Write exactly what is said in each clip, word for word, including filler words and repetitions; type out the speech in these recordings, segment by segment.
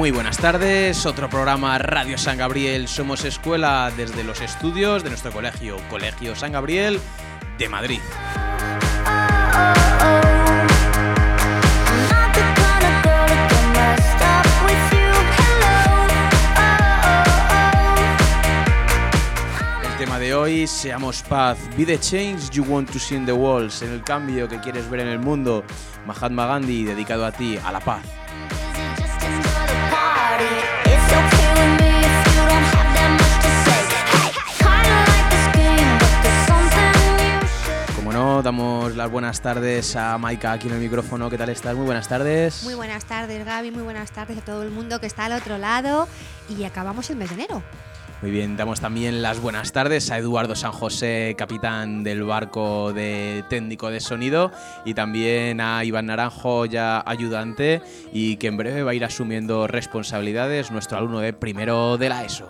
Muy buenas tardes, otro programa Radio San Gabriel Somos Escuela desde los estudios de nuestro colegio, Colegio San Gabriel de Madrid. El tema de hoy, seamos paz, be the change you want to see in the world, en el cambio que quieres ver en el mundo. Mahatma Gandhi, dedicado a ti, a la paz. Como no, damos las buenas tardes a Maika aquí en el micrófono. ¿Qué tal estás? Muy buenas tardes. Muy buenas tardes, Gaby. Muy buenas tardes a todo el mundo que está al otro lado. Y acabamos el mes de enero. Muy bien, damos también las buenas tardes a Eduardo San José, capitán del barco de técnico de sonido, y también a Iván Naranjo, ya ayudante, y que en breve va a ir asumiendo responsabilidades, nuestro alumno de primero de la ESO.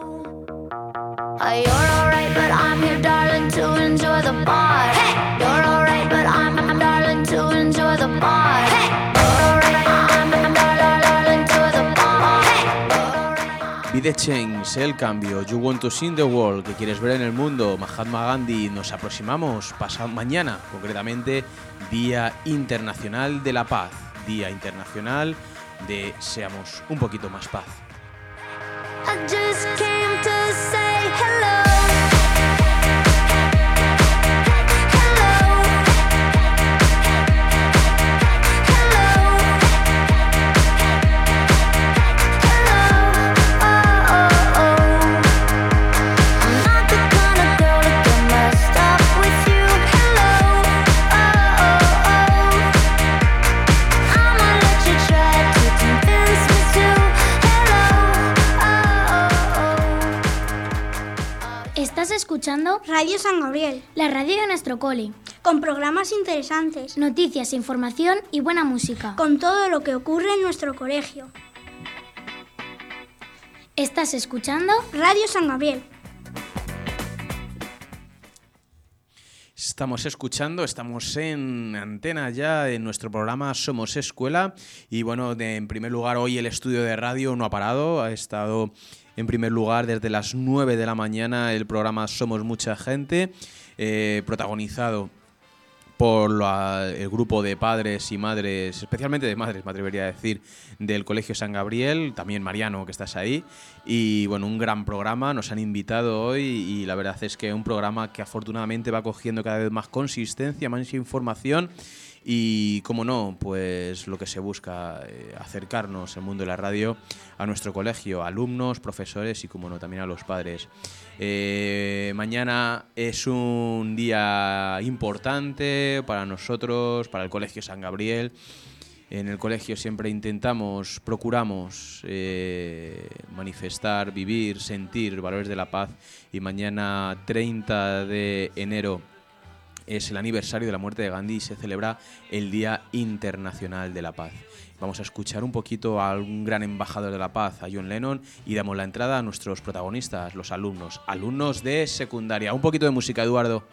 Be the change, el cambio, you want to see in the world, que quieres ver en el mundo, Mahatma Gandhi. Nos aproximamos, pasado mañana, concretamente, Día Internacional de la Paz, Día Internacional de Seamos un poquito más paz. I just came to say hello. Estás escuchando Radio San Gabriel, la radio de nuestro cole, con programas interesantes, noticias, información y buena música, con todo lo que ocurre en nuestro colegio. Estás escuchando Radio San Gabriel. Estamos escuchando, estamos en antena ya en nuestro programa Somos Escuela, y bueno, de, en primer lugar, hoy el estudio de radio no ha parado, ha estado en primer lugar desde las nueve de la mañana el programa Somos Mucha Gente, eh, protagonizado por la, el grupo de padres y madres, especialmente de madres, me atrevería a decir, del Colegio San Gabriel, también Mariano, que estás ahí, y bueno, un gran programa, nos han invitado hoy, y la verdad es que un programa que afortunadamente va cogiendo cada vez más consistencia, más información, y como no, pues lo que se busca, eh, acercarnos el mundo de la radio a nuestro colegio, alumnos, profesores y como no, también a los padres. Eh, mañana es un día importante para nosotros, para el Colegio San Gabriel. En el colegio siempre intentamos, procuramos eh, manifestar, vivir, sentir valores de la paz, y mañana treinta de enero es el aniversario de la muerte de Gandhi y se celebra el Día Internacional de la Paz. Vamos a escuchar un poquito a un gran embajador de la paz, a John Lennon, y damos la entrada a nuestros protagonistas, los alumnos, alumnos de secundaria. Un poquito de música, Eduardo.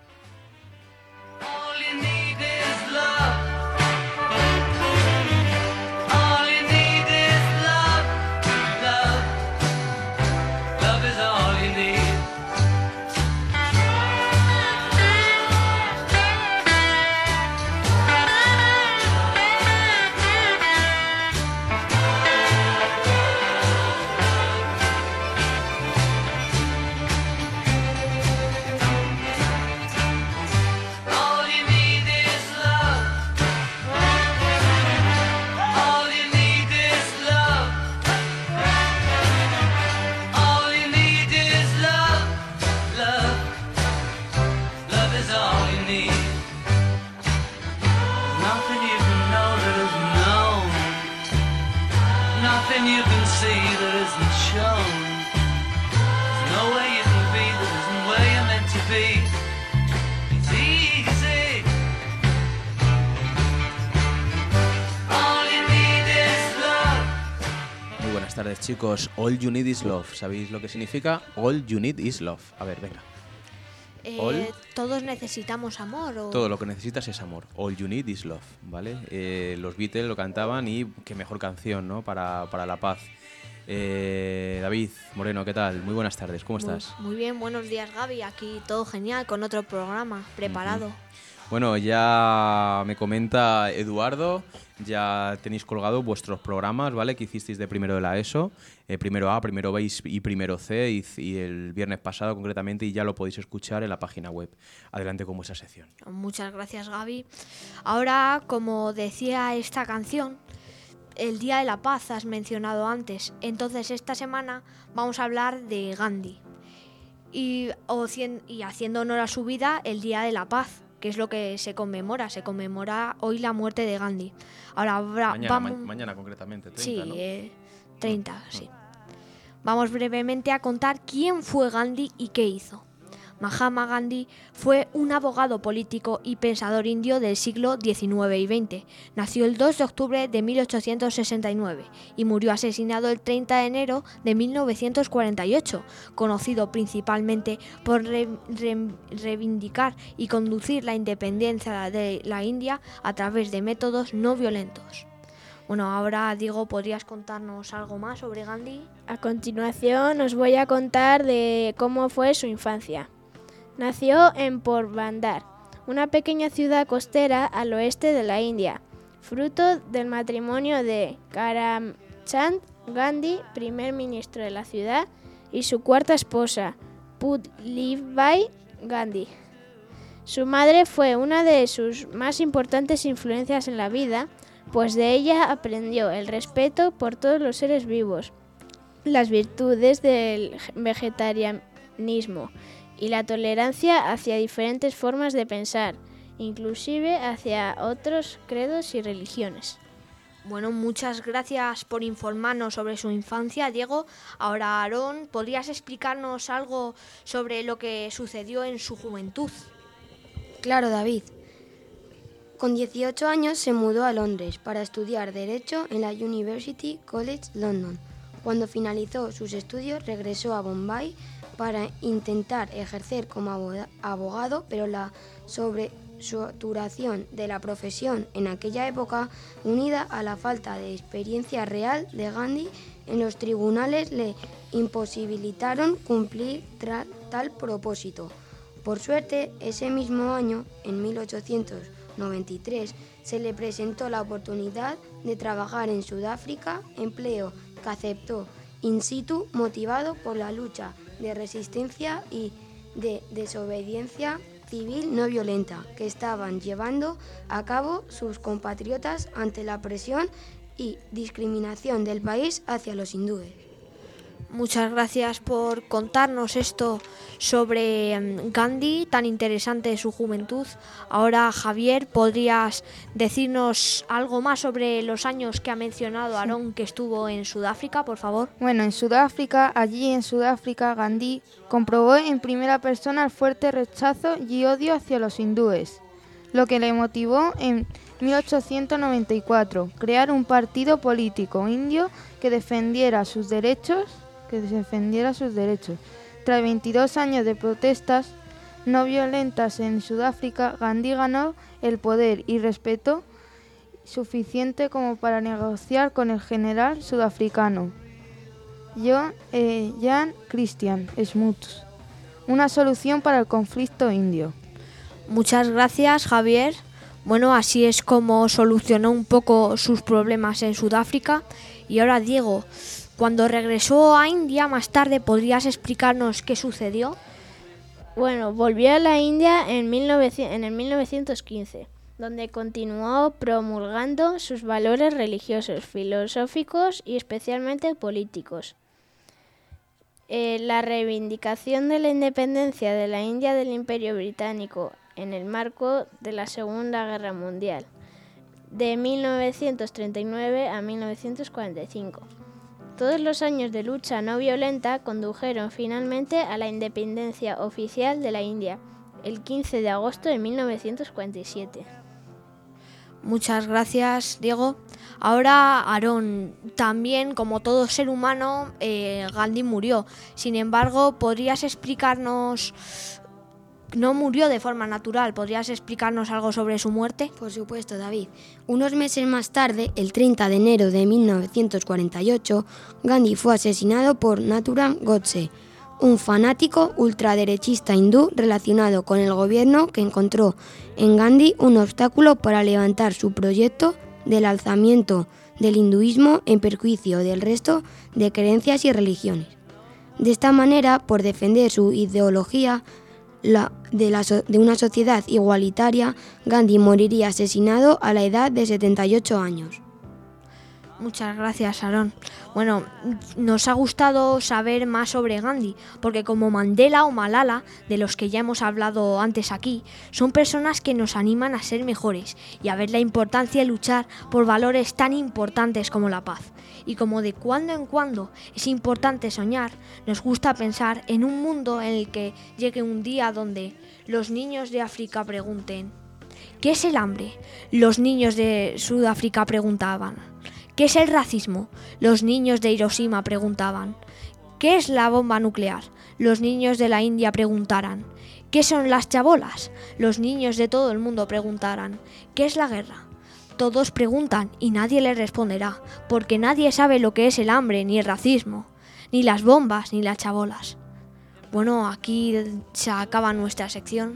Buenas tardes, chicos. All you need is love. ¿Sabéis lo que significa? All you need is love. A ver, venga. Eh, All. Todos necesitamos amor. O... Todo lo que necesitas es amor. All you need is love, ¿vale? Eh, los Beatles lo cantaban y qué mejor canción, ¿no? Para, para la paz. Eh, David Moreno, ¿qué tal? Muy buenas tardes, ¿cómo Muy, estás? muy bien, buenos días, Gaby. Aquí todo genial con otro programa preparado. Uh-huh. Bueno, ya me comenta Eduardo, ya tenéis colgado vuestros programas, ¿vale? Que hicisteis de primero de la ESO, eh, primero A, primero B y primero C, y, y el viernes pasado concretamente, y ya lo podéis escuchar en la página web. Adelante con vuestra sección. Muchas gracias, Gaby. Ahora, como decía esta canción, el Día de la Paz has mencionado antes. Entonces, esta semana vamos a hablar de Gandhi. Y, o, y haciendo honor a su vida, el Día de la Paz, que es lo que se conmemora. Se conmemora hoy la muerte de Gandhi. Ahora, mañana, vamos... ma- mañana concretamente, treinta, sí, ¿no? eh, treinta, sí. Vamos brevemente a contar quién fue Gandhi y qué hizo. Mahatma Gandhi fue un abogado político y pensador indio del siglo diecinueve y veinte. Nació el dos de octubre de mil ochocientos sesenta y nueve y murió asesinado el treinta de enero de mil novecientos cuarenta y ocho, conocido principalmente por re- re- reivindicar y conducir la independencia de la India a través de métodos no violentos. Bueno, ahora, Diego, ¿podrías contarnos algo más sobre Gandhi? A continuación os voy a contar de cómo fue su infancia. Nació en Porbandar, una pequeña ciudad costera al oeste de la India, fruto del matrimonio de Karamchand Gandhi, primer ministro de la ciudad, y su cuarta esposa, Puddlibai Gandhi. Su madre fue una de sus más importantes influencias en la vida, pues de ella aprendió el respeto por todos los seres vivos, las virtudes del vegetarianismo y la tolerancia hacia diferentes formas de pensar, inclusive hacia otros credos y religiones. Bueno, muchas gracias por informarnos sobre su infancia, Diego. Ahora, Aarón, ¿podrías explicarnos algo sobre lo que sucedió en su juventud? Claro, David. Con dieciocho años se mudó a Londres para estudiar Derecho en la University College London. Cuando finalizó sus estudios regresó a Bombay para intentar ejercer como abogado, pero la sobresaturación de la profesión en aquella época, unida a la falta de experiencia real de Gandhi en los tribunales, le imposibilitaron cumplir tra- tal propósito. Por suerte, ese mismo año, en mil ochocientos noventa y tres, se le presentó la oportunidad de trabajar en Sudáfrica, empleo que aceptó in situ, motivado por la lucha de resistencia y de desobediencia civil no violenta que estaban llevando a cabo sus compatriotas ante la presión y discriminación del país hacia los hindúes. Muchas gracias por contarnos esto sobre Gandhi, tan interesante de su juventud. Ahora, Javier, ¿podrías decirnos algo más sobre los años que ha mencionado Aarón que estuvo en Sudáfrica, por favor? Bueno, en Sudáfrica, allí en Sudáfrica, Gandhi comprobó en primera persona el fuerte rechazo y odio hacia los hindúes, lo que le motivó en mil ochocientos noventa y cuatro crear un partido político indio que defendiera sus derechos que defendiera sus derechos. Tras veintidós años de protestas no violentas en Sudáfrica, Gandhi ganó el poder y respeto suficiente como para negociar con el general sudafricano John, eh, Jan Christian Smuts una solución para el conflicto indio. Muchas gracias, Javier. Bueno, así es como solucionó un poco sus problemas en Sudáfrica. Y ahora, Diego, cuando regresó a India más tarde, ¿podrías explicarnos qué sucedió? Bueno, volvió a la India en, mil novecientos, en el mil novecientos quince, donde continuó promulgando sus valores religiosos, filosóficos y especialmente políticos. Eh, la reivindicación de la independencia de la India del Imperio Británico en el marco de la Segunda Guerra Mundial, de mil novecientos treinta y nueve a mil novecientos cuarenta y cinco. Todos los años de lucha no violenta condujeron finalmente a la independencia oficial de la India, el quince de agosto de mil novecientos cuarenta y siete. Muchas gracias, Diego. Ahora, Aarón, también, como todo ser humano, eh, Gandhi murió. Sin embargo, ¿podrías explicarnos no murió de forma natural. ¿Podrías explicarnos algo sobre su muerte? Por supuesto, David. Unos meses más tarde, el treinta de enero de mil novecientos cuarenta y ocho, Gandhi fue asesinado por Nathuram Godse, un fanático ultraderechista hindú relacionado con el gobierno que encontró en Gandhi un obstáculo para levantar su proyecto del alzamiento del hinduismo en perjuicio del resto de creencias y religiones. De esta manera, por defender su ideología la, de, la, de una sociedad igualitaria, Gandhi moriría asesinado a la edad de setenta y ocho años. Muchas gracias, Aarón. Bueno, nos ha gustado saber más sobre Gandhi, porque como Mandela o Malala, de los que ya hemos hablado antes aquí, son personas que nos animan a ser mejores y a ver la importancia de luchar por valores tan importantes como la paz. Y como de cuando en cuando es importante soñar, nos gusta pensar en un mundo en el que llegue un día donde los niños de África pregunten: ¿qué es el hambre? Los niños de Sudáfrica preguntaban. ¿Qué es el racismo? Los niños de Hiroshima preguntaban. ¿Qué es la bomba nuclear? Los niños de la India preguntaran. ¿Qué son las chabolas? Los niños de todo el mundo preguntaran. ¿Qué es la guerra? Todos preguntan y nadie les responderá, porque nadie sabe lo que es el hambre, ni el racismo, ni las bombas, ni las chabolas. Bueno, aquí se acaba nuestra sección.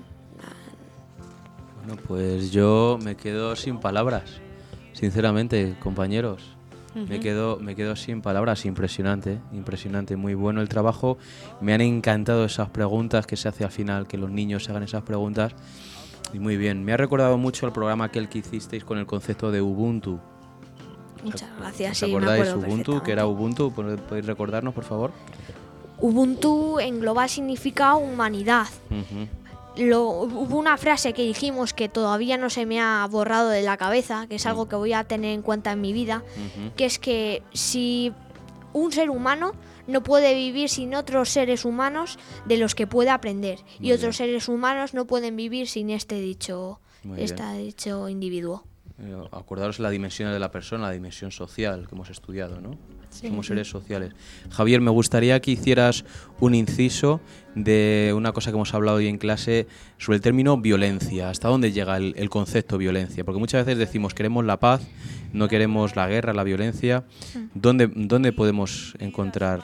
Bueno, pues yo me quedo sin palabras. Sinceramente, compañeros, uh-huh. me quedo me quedo sin palabras. Impresionante, impresionante, muy bueno el trabajo. Me han encantado esas preguntas que se hace al final, que los niños se hagan esas preguntas. Y muy bien, me ha recordado mucho el programa aquel que hicisteis con el concepto de Ubuntu. Muchas gracias. ¿Os acordáis? Ubuntu, ¿qué era Ubuntu? ¿Podéis recordarnos, por favor? Ubuntu en global significa humanidad. Uh-huh. Lo, hubo una frase que dijimos que todavía no se me ha borrado de la cabeza, que es algo que voy a tener en cuenta en mi vida, uh-huh. que es que si un ser humano no puede vivir sin otros seres humanos de los que puede aprender, Muy y otros bien. seres humanos no pueden vivir sin este dicho, este dicho individuo. Acordaros la dimensión de la persona, la dimensión social que hemos estudiado, ¿no? Sí. Somos seres sociales. Javier, me gustaría que hicieras un inciso de una cosa que hemos hablado hoy en clase sobre el término violencia. ¿Hasta dónde llega el, el concepto violencia? Porque muchas veces decimos queremos la paz, no queremos la guerra, la violencia. ¿Dónde, dónde podemos encontrar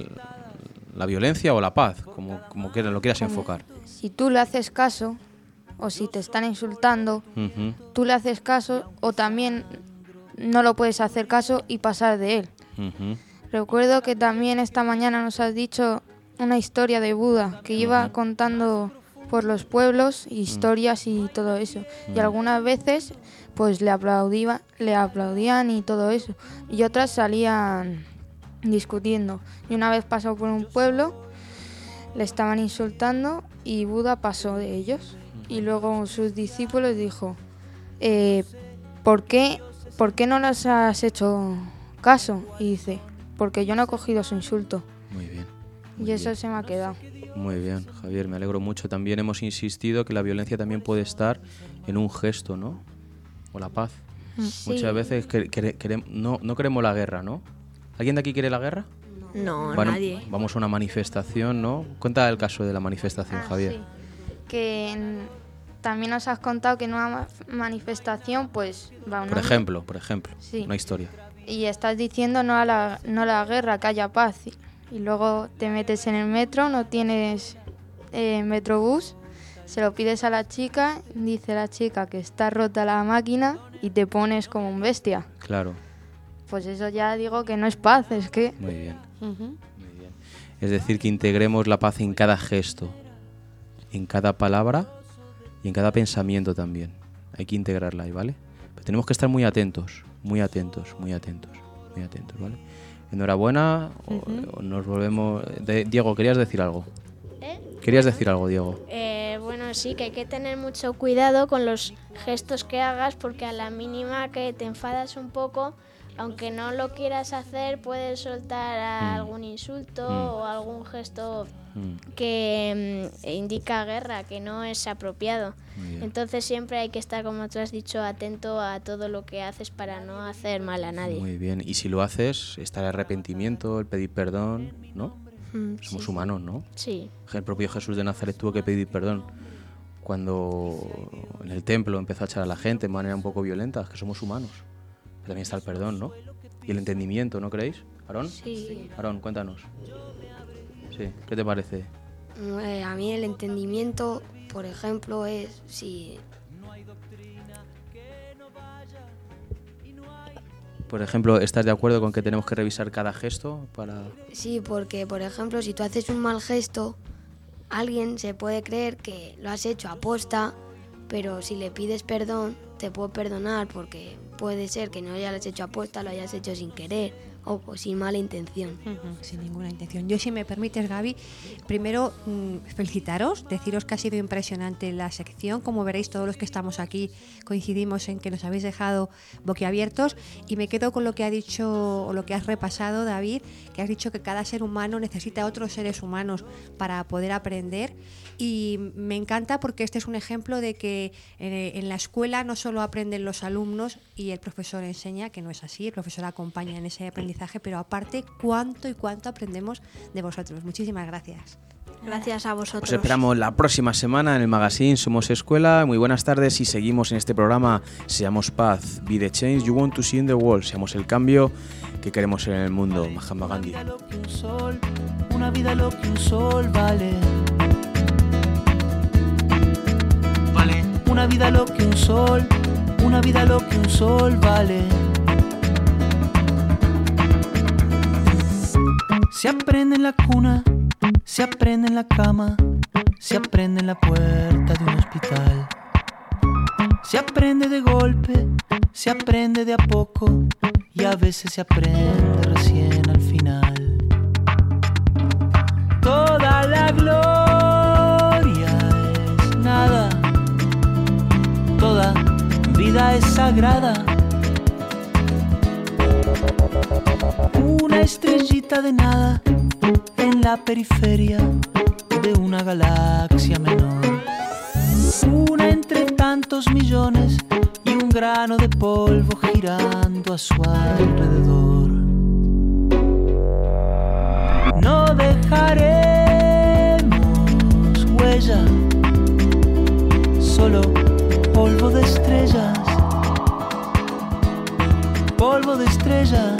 la violencia o la paz? Como, como que lo quieras enfocar. Si tú le haces caso, o si te están insultando, uh-huh. tú le haces caso, o también no lo puedes hacer caso y pasar de él. Uh-huh. Recuerdo que también esta mañana nos has dicho una historia de Buda que iba uh-huh. contando por los pueblos, historias uh-huh. y todo eso. Uh-huh. Y algunas veces pues le aplaudían, le aplaudían y todo eso. Y otras salían discutiendo. Y una vez pasó por un pueblo, le estaban insultando y Buda pasó de ellos. Y luego sus discípulos dijo, eh, ¿por qué, ¿por qué no les has hecho caso? Y dice, porque yo no he cogido su insulto. Muy bien. Muy y eso bien. se me ha quedado. Muy bien, Javier, me alegro mucho. También hemos insistido que la violencia también puede estar en un gesto, ¿no? O la paz. Sí. Muchas veces que, que, que, no, no queremos la guerra, ¿no? ¿Alguien de aquí quiere la guerra? No, bueno, nadie. Vamos a una manifestación, ¿no? Cuenta el caso de la manifestación, ah, Javier. Sí. Que en, también nos has contado que en una manifestación, pues va un Por hombre, ejemplo, por ejemplo, sí. una historia. Y estás diciendo no a la, no a la guerra, que haya paz. Y, y luego te metes en el metro, no tienes eh, metrobús, se lo pides a la chica, dice la chica que está rota la máquina y te pones como un bestia. Claro. Pues eso ya digo que no es paz, es que... Muy bien. Uh-huh. Muy bien. Es decir, que integremos la paz en cada gesto, en cada palabra y en cada pensamiento también. Hay que integrarla ahí, ¿vale? Pero tenemos que estar muy atentos, muy atentos, muy atentos, muy atentos, ¿vale? Enhorabuena, uh-huh. o, o nos volvemos... De, Diego, ¿querías decir algo? ¿Eh? ¿Querías decir algo, Diego? Eh, bueno, sí, que hay que tener mucho cuidado con los gestos que hagas, porque a la mínima que te enfadas un poco, aunque no lo quieras hacer, puedes soltar a mm. algún insulto mm. o algún gesto mm. que mm, indica guerra, que no es apropiado. Entonces siempre hay que estar, como tú has dicho, atento a todo lo que haces para no hacer mal a nadie. Muy bien, y si lo haces, está el arrepentimiento, el pedir perdón, ¿no? Mm, Somos sí. humanos, ¿no? Sí. El propio Jesús de Nazaret tuvo que pedir perdón cuando en el templo empezó a echar a la gente de manera un poco violenta, que somos humanos. Pero también está el perdón, ¿no? Y el entendimiento, ¿no creéis? ¿Aarón? Sí. Aarón, cuéntanos. Sí, ¿qué te parece? Eh, a mí el entendimiento, por ejemplo, es si... Por ejemplo, ¿estás de acuerdo con que tenemos que revisar cada gesto para...? Sí, porque, por ejemplo, si tú haces un mal gesto, alguien se puede creer que lo has hecho aposta, pero si le pides perdón, te puede perdonar porque puede ser que no lo hayas hecho aposta, lo hayas hecho sin querer o sin mala intención. Uh-huh, sin ninguna intención. Yo, si me permites, Gaby, primero mmm, felicitaros, deciros que ha sido impresionante la sección. Como veréis, todos los que estamos aquí coincidimos en que nos habéis dejado boquiabiertos, y me quedo con lo que ha dicho o lo que has repasado, David, que has dicho que cada ser humano necesita otros seres humanos para poder aprender, y me encanta porque este es un ejemplo de que eh, en la escuela no solo aprenden los alumnos y el profesor enseña, que no es así, el profesor acompaña en ese aprendizaje, pero aparte cuánto y cuánto aprendemos de vosotros. Muchísimas gracias. Gracias a vosotros. Os esperamos la próxima semana en el magazine Somos Escuela. Muy buenas tardes y seguimos en este programa Seamos Paz, Be the Change You Want to See in the World. Seamos el cambio que queremos en el mundo. Mahatma Gandhi. Una vida lo que un sol vale. Vale. Una vida lo que un sol, una vida lo que un sol vale. Se aprende en la cuna, se aprende en la cama, se aprende en la puerta de un hospital. Se aprende de golpe, se aprende de a poco y a veces se aprende recién al final. Toda la gloria es nada, toda vida es sagrada. Una estrellita de nada en la periferia de una galaxia menor. Una entre tantos millones y un grano de polvo girando a su alrededor. No dejaremos huella, solo polvo de estrellas, polvo de estrellas.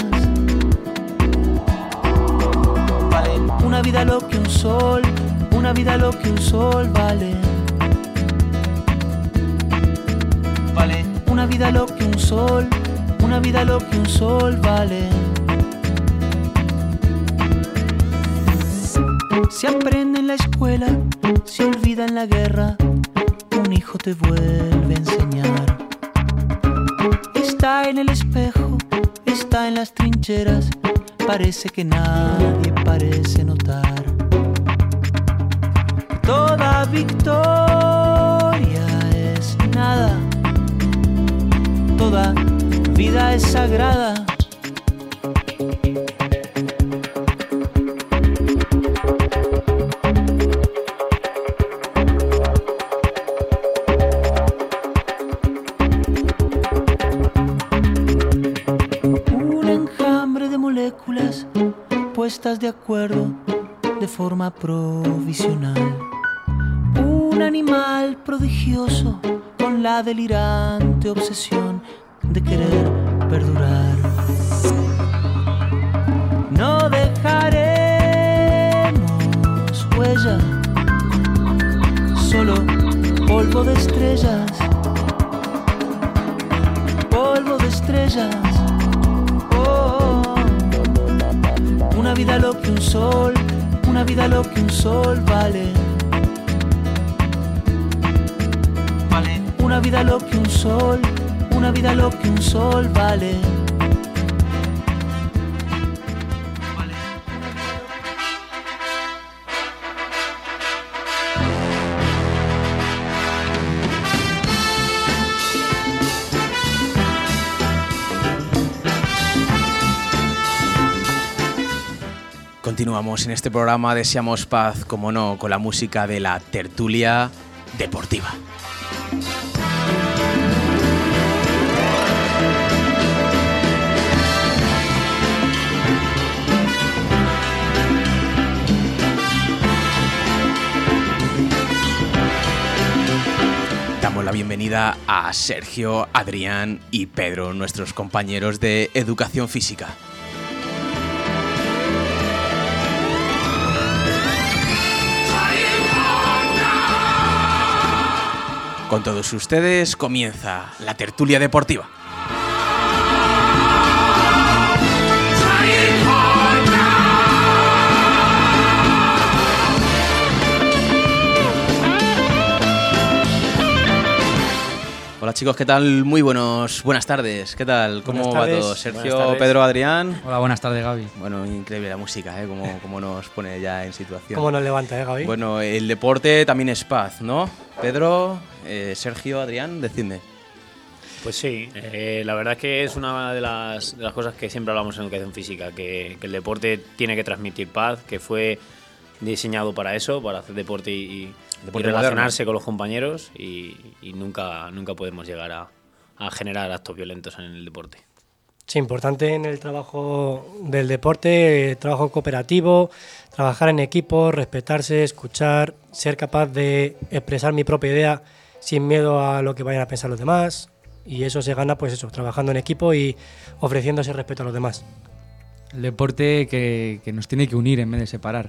Vale. Una vida lo que un sol, una vida lo que un sol vale. Vale. Una vida lo que un sol, una vida lo que un sol vale. Se aprende en la escuela, se olvida en la guerra, un hijo te vuelve a enseñar. Está en el espejo, está en las trincheras, parece que nadie parece notar. Toda victoria es nada, toda vida es sagrada. Puestas de acuerdo de forma provisional. Un animal prodigioso con la delirante obsesión de querer perdurar. No dejaremos huella, solo polvo de estrellas, polvo de estrellas. Una vida lo que un sol, una vida lo que un sol vale. Vale. Una vida lo que un sol, una vida lo que un sol vale. Vale. Continuamos en este programa Deseamos Paz, como no, con la música de la tertulia deportiva. damos la bienvenida a Sergio, Adrián y Pedro, nuestros compañeros de Educación Física. Con todos ustedes comienza la tertulia deportiva. Hola chicos, ¿qué tal? Muy buenos, buenas tardes. ¿Qué tal? ¿Cómo va todo? Sergio, Pedro, Adrián. Hola, buenas tardes, Gaby. Bueno, increíble la música, ¿eh? Como, como nos pone ya en situación. ¿Cómo nos levanta, eh, Gaby? Bueno, el deporte también es paz, ¿no? Pedro, eh, Sergio, Adrián, decidme. Pues sí, eh, la verdad es que es una de las, de las cosas que siempre hablamos en educación física, que, que el deporte tiene que transmitir paz, que fue diseñado para eso, para hacer deporte y, y relacionarse moderno con los compañeros y, y nunca, nunca podemos llegar a, a generar actos violentos en el deporte. Sí, importante en el trabajo del deporte, trabajo cooperativo, trabajar en equipo, respetarse, escuchar, ser capaz de expresar mi propia idea sin miedo a lo que vayan a pensar los demás, y eso se gana pues eso, trabajando en equipo y ofreciendo ese respeto a los demás. El deporte que, que nos tiene que unir en vez de separar.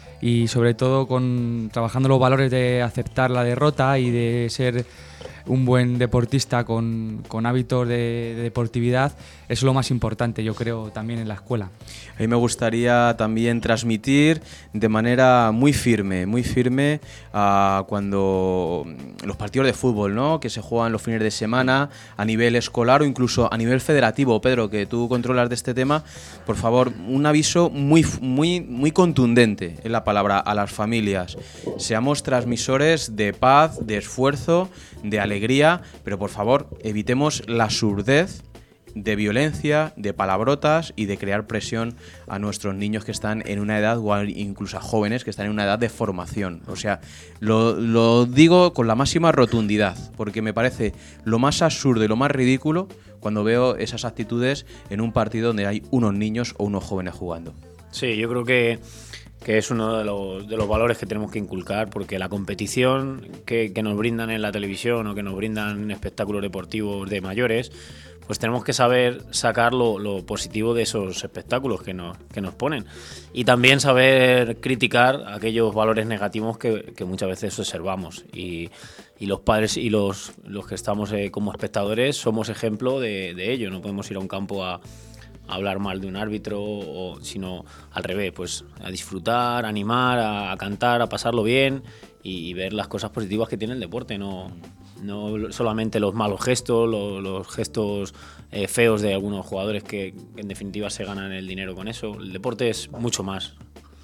Y sobre todo con trabajando los valores de aceptar la derrota y de ser un buen deportista con, con hábitos de, de deportividad, eso es lo más importante, yo creo, también en la escuela. A mí me gustaría también transmitir de manera muy firme, muy firme uh, cuando los partidos de fútbol, ¿no?, que se juegan los fines de semana a nivel escolar o incluso a nivel federativo. Pedro, que tú controlas de este tema, por favor, un aviso muy, muy, muy contundente en la palabra a las familias. Seamos transmisores de paz, de esfuerzo, de alegría, pero por favor evitemos la surdez de violencia, de palabrotas y de crear presión a nuestros niños que están en una edad, o incluso a jóvenes que están en una edad de formación. O sea, lo, lo digo con la máxima rotundidad, porque me parece lo más absurdo y lo más ridículo cuando veo esas actitudes en un partido donde hay unos niños o unos jóvenes jugando. Sí, yo creo que que es uno de los, de los valores que tenemos que inculcar, porque la competición que, que nos brindan en la televisión o que nos brindan espectáculos deportivos de mayores, pues tenemos que saber sacar lo, lo positivo de esos espectáculos que nos, que nos ponen, y también saber criticar aquellos valores negativos que, que muchas veces observamos, y, y los padres y los, los que estamos eh, como espectadores somos ejemplo de, de ello. No podemos ir a un campo a hablar mal de un árbitro, o, sino al revés, pues a disfrutar, a animar, a, a cantar, a pasarlo bien y, y ver las cosas positivas que tiene el deporte, no, no solamente los malos gestos, los, los gestos eh, feos de algunos jugadores que, que en definitiva se ganan el dinero con eso. El deporte es mucho más.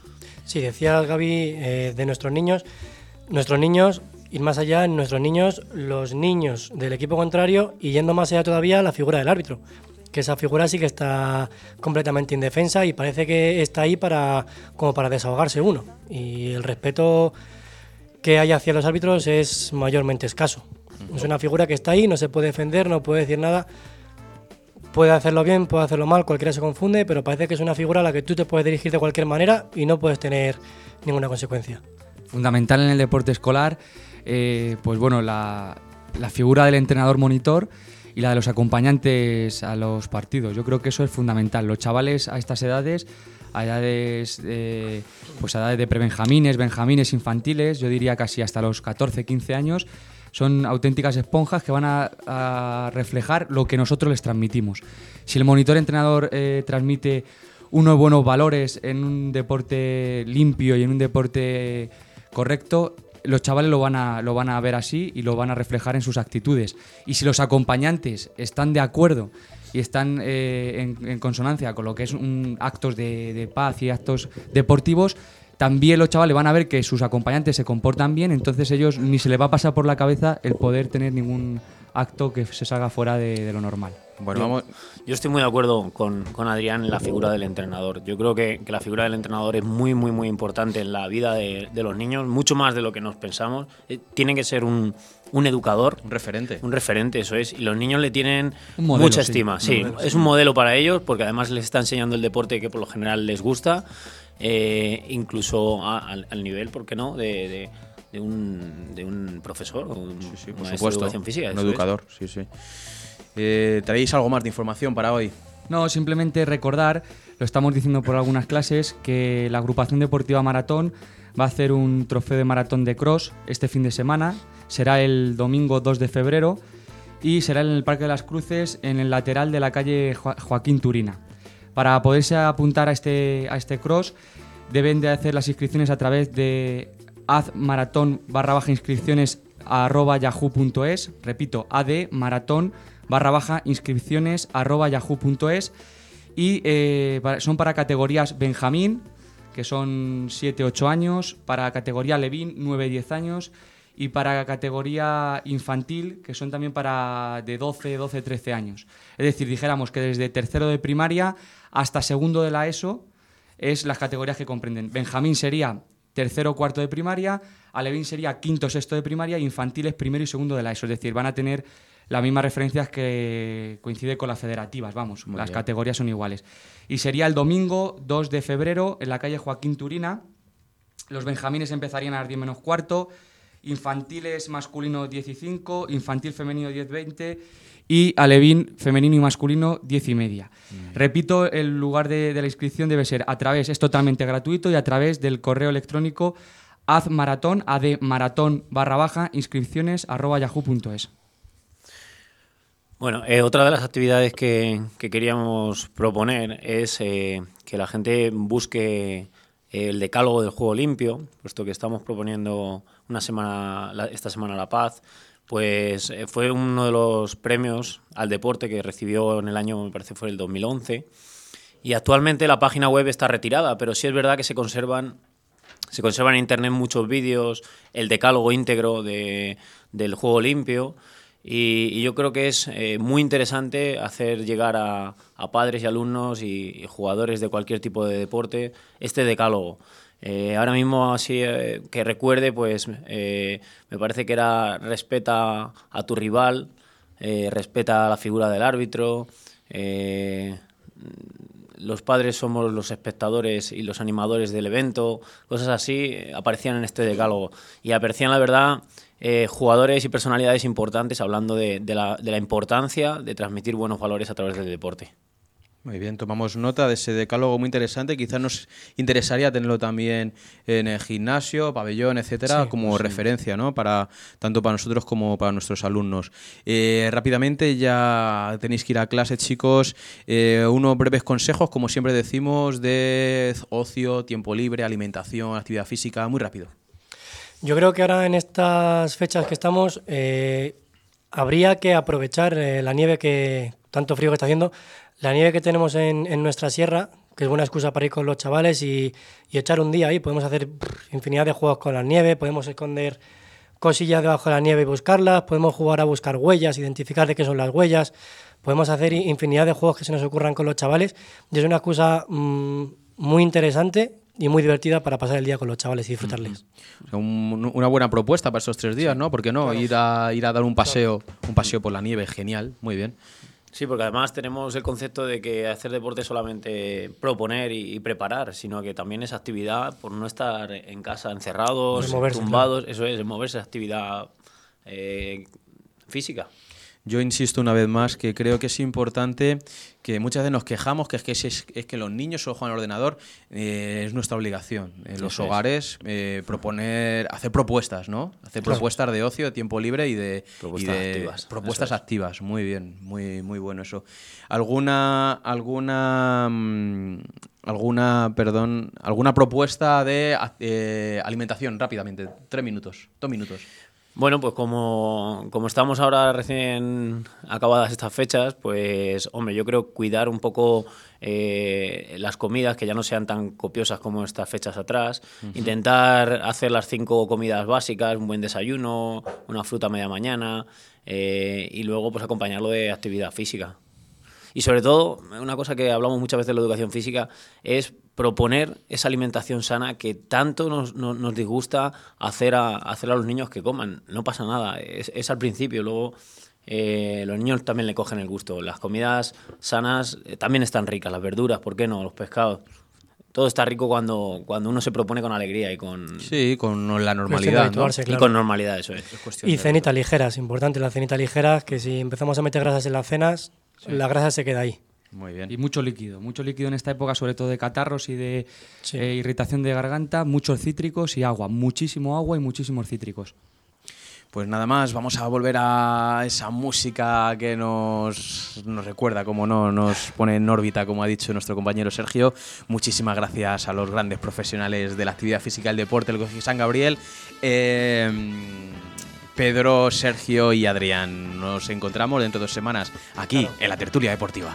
Sí, decías, Gaby, eh, de nuestros niños, nuestros niños, ir más allá, en nuestros niños, los niños del equipo contrario, y yendo más allá todavía, la figura del árbitro, que esa figura sí que está completamente indefensa y parece que está ahí para como para desahogarse uno, y el respeto que hay hacia los árbitros es mayormente escaso. Es una figura que está ahí, no se puede defender, no puede decir nada, puede hacerlo bien, puede hacerlo mal, cualquiera se confunde, pero parece que es una figura a la que tú te puedes dirigir de cualquier manera y no puedes tener ninguna consecuencia. Fundamental en el deporte escolar, eh, pues bueno, la, la figura del entrenador monitor y la de los acompañantes a los partidos. Yo creo que eso es fundamental. Los chavales a estas edades, a edades, eh, pues a edades de prebenjamines, benjamines, infantiles, yo diría casi hasta los catorce, quince años, son auténticas esponjas que van a, a reflejar lo que nosotros les transmitimos. Si el monitor entrenador eh, transmite unos buenos valores en un deporte limpio y en un deporte correcto, los chavales lo van a, lo van a ver así y lo van a reflejar en sus actitudes. Y si los acompañantes están de acuerdo y están eh, en, en consonancia con lo que es un, actos de, de paz y actos deportivos, también los chavales van a ver que sus acompañantes se comportan bien, entonces ellos ni se les va a pasar por la cabeza el poder tener ningún acto que se salga fuera de, de lo normal. Bueno, vamos. Yo estoy muy de acuerdo con, con Adrián en la figura del entrenador. Yo creo que, que la figura del entrenador es muy, muy, muy importante en la vida de, de los niños, mucho más de lo que nos pensamos. Eh, tiene que ser un, un educador. Un referente. Un referente, eso es. Y los niños le tienen modelo, mucha sí. estima. Sí, modelo, es sí. un modelo para ellos, porque además les está enseñando el deporte que por lo general les gusta, eh, incluso a, al, al nivel, ¿por qué no?, de... de de un, de un profesor, un, sí, sí, por una supuesto, educación física. Un educador, es. sí, sí. Eh, ¿Traéis algo más de información para hoy? No, simplemente recordar, lo estamos diciendo por algunas clases, que la agrupación deportiva Maratón va a hacer un trofeo de maratón de cross este fin de semana. Será el domingo dos de febrero y será en el Parque de las Cruces, en el lateral de la calle Jo- Joaquín Turina. Para poderse apuntar a este, a este cross deben de hacer las inscripciones a través de admaratón barra baja inscripciones arroba yahoo punto es. Repito, admaratón barra baja inscripciones arroba yahoo punto es. Y eh, para- son para categorías Benjamín, que son siete ocho años, para categoría Levín, nueve diez años, y para categoría infantil, que son también para de doce, doce, trece años. Es decir, dijéramos que desde tercero de primaria hasta segundo de la ESO es las categorías que comprenden. Benjamín sería tercero o cuarto de primaria, Alevín sería quinto o sexto de primaria, infantiles primero y segundo de la ESO. Es decir, van a tener las mismas referencias que coincide con las federativas, vamos, Muy las bien. categorías son iguales. Y sería el domingo dos de febrero en la calle Joaquín Turina. Los benjamines empezarían a las diez menos cuarto, infantiles masculino diez y cinco, infantil femenino diez veinte y alevín femenino y masculino diez y media. Repito, el lugar de, de la inscripción debe ser a través, es totalmente gratuito, y a través del correo electrónico admaratón, admaratón barra baja inscripciones arroba yahoo punto es. Bueno, eh, otra de las actividades que, que queríamos proponer es eh, que la gente busque el decálogo del juego limpio, puesto que estamos proponiendo una semana, la- esta semana la paz. Pues eh, fue uno de los premios al deporte que recibió en el año, me parece fue el dos mil once, y actualmente la página web está retirada, pero sí es verdad que se conservan se conservan en internet muchos vídeos, el decálogo íntegro de, del juego limpio, y, y yo creo que es eh, muy interesante hacer llegar a, a padres y alumnos y, y jugadores de cualquier tipo de deporte este decálogo. Eh, ahora mismo, así eh, que recuerde, pues eh, me parece que era respeta a tu rival, eh, respeta a la figura del árbitro, eh, los padres somos los espectadores y los animadores del evento, cosas así eh, aparecían en este decálogo, y aparecían, la verdad, eh, jugadores y personalidades importantes hablando de, de, la, de la importancia de transmitir buenos valores a través del deporte. Muy bien, tomamos nota de ese decálogo muy interesante. Quizás nos interesaría tenerlo también en el gimnasio, pabellón, etcétera, Sí, como sí. referencia, ¿no? Para tanto para nosotros como para nuestros alumnos. Eh, rápidamente, ya tenéis que ir a clase, chicos. Eh, unos breves consejos, como siempre decimos, de ocio, tiempo libre, alimentación, actividad física, muy rápido. Yo creo que ahora en estas fechas que estamos eh, habría que aprovechar eh, la nieve que tanto frío que está haciendo, la nieve que tenemos en, en nuestra sierra, que es buena excusa para ir con los chavales y, y echar un día ahí. Podemos hacer pff, infinidad de juegos con la nieve, podemos esconder cosillas debajo de la nieve y buscarlas, podemos jugar a buscar huellas, identificar de qué son las huellas, podemos hacer infinidad de juegos que se nos ocurran con los chavales, y es una excusa mmm, muy interesante y muy divertida para pasar el día con los chavales y disfrutarles. O sea, un- una buena propuesta para esos tres días, ¿no? ¿Por qué no? Claro. Ir a ir a dar un paseo, un paseo por la nieve, genial, muy bien. Sí, porque además tenemos el concepto de que hacer deporte es solamente proponer y, y preparar, sino que también es actividad por no estar en casa encerrados, Es moverse, tumbados, eso es, moverse, actividad eh, física. Yo insisto una vez más que creo que es importante, que muchas veces nos quejamos que es que, es, es que los niños solo juegan al ordenador, eh, es nuestra obligación en los Eso es. hogares eh, proponer, hacer propuestas, ¿no? Hacer Claro. propuestas de ocio, de tiempo libre y de Propuestas y de activas, propuestas eso es. activas. Muy bien, muy muy bueno eso. ¿Alguna alguna mm, alguna perdón alguna propuesta de eh, alimentación rápidamente? Tres minutos, dos minutos. Bueno, pues como, como estamos ahora recién acabadas estas fechas, pues hombre, yo creo cuidar un poco eh, las comidas, que ya no sean tan copiosas como estas fechas atrás, Ujú. intentar hacer las cinco comidas básicas, un buen desayuno, una fruta a media mañana, eh, y luego pues acompañarlo de actividad física. Y sobre todo, una cosa que hablamos muchas veces de la educación física es proponer esa alimentación sana que tanto nos, nos, nos disgusta hacer a, hacer a los niños que coman. No pasa nada, es, es al principio, luego eh, los niños también le cogen el gusto. Las comidas sanas eh, también están ricas, las verduras, ¿por qué no? Los pescados. todo está rico cuando, cuando uno se propone con alegría y con... Sí, con la normalidad, ¿no? Claro. Y con normalidad, eso es. es y cenitas ligeras, importante la cenita ligera, que si empezamos a meter grasas en las cenas, sí. la grasa se queda ahí. Muy bien. Y mucho líquido, mucho líquido en esta época, sobre todo de catarros y de sí. eh, irritación de garganta, muchos cítricos y agua, muchísimo agua y muchísimos cítricos. Pues nada más, vamos a volver a esa música que nos, nos recuerda, como no, nos pone en órbita, como ha dicho nuestro compañero Sergio. Muchísimas gracias a los grandes profesionales de la actividad física y el deporte, el Colegio San Gabriel. Eh, Pedro, Sergio y Adrián. Nos encontramos dentro de dos semanas aquí, claro. en la tertulia deportiva.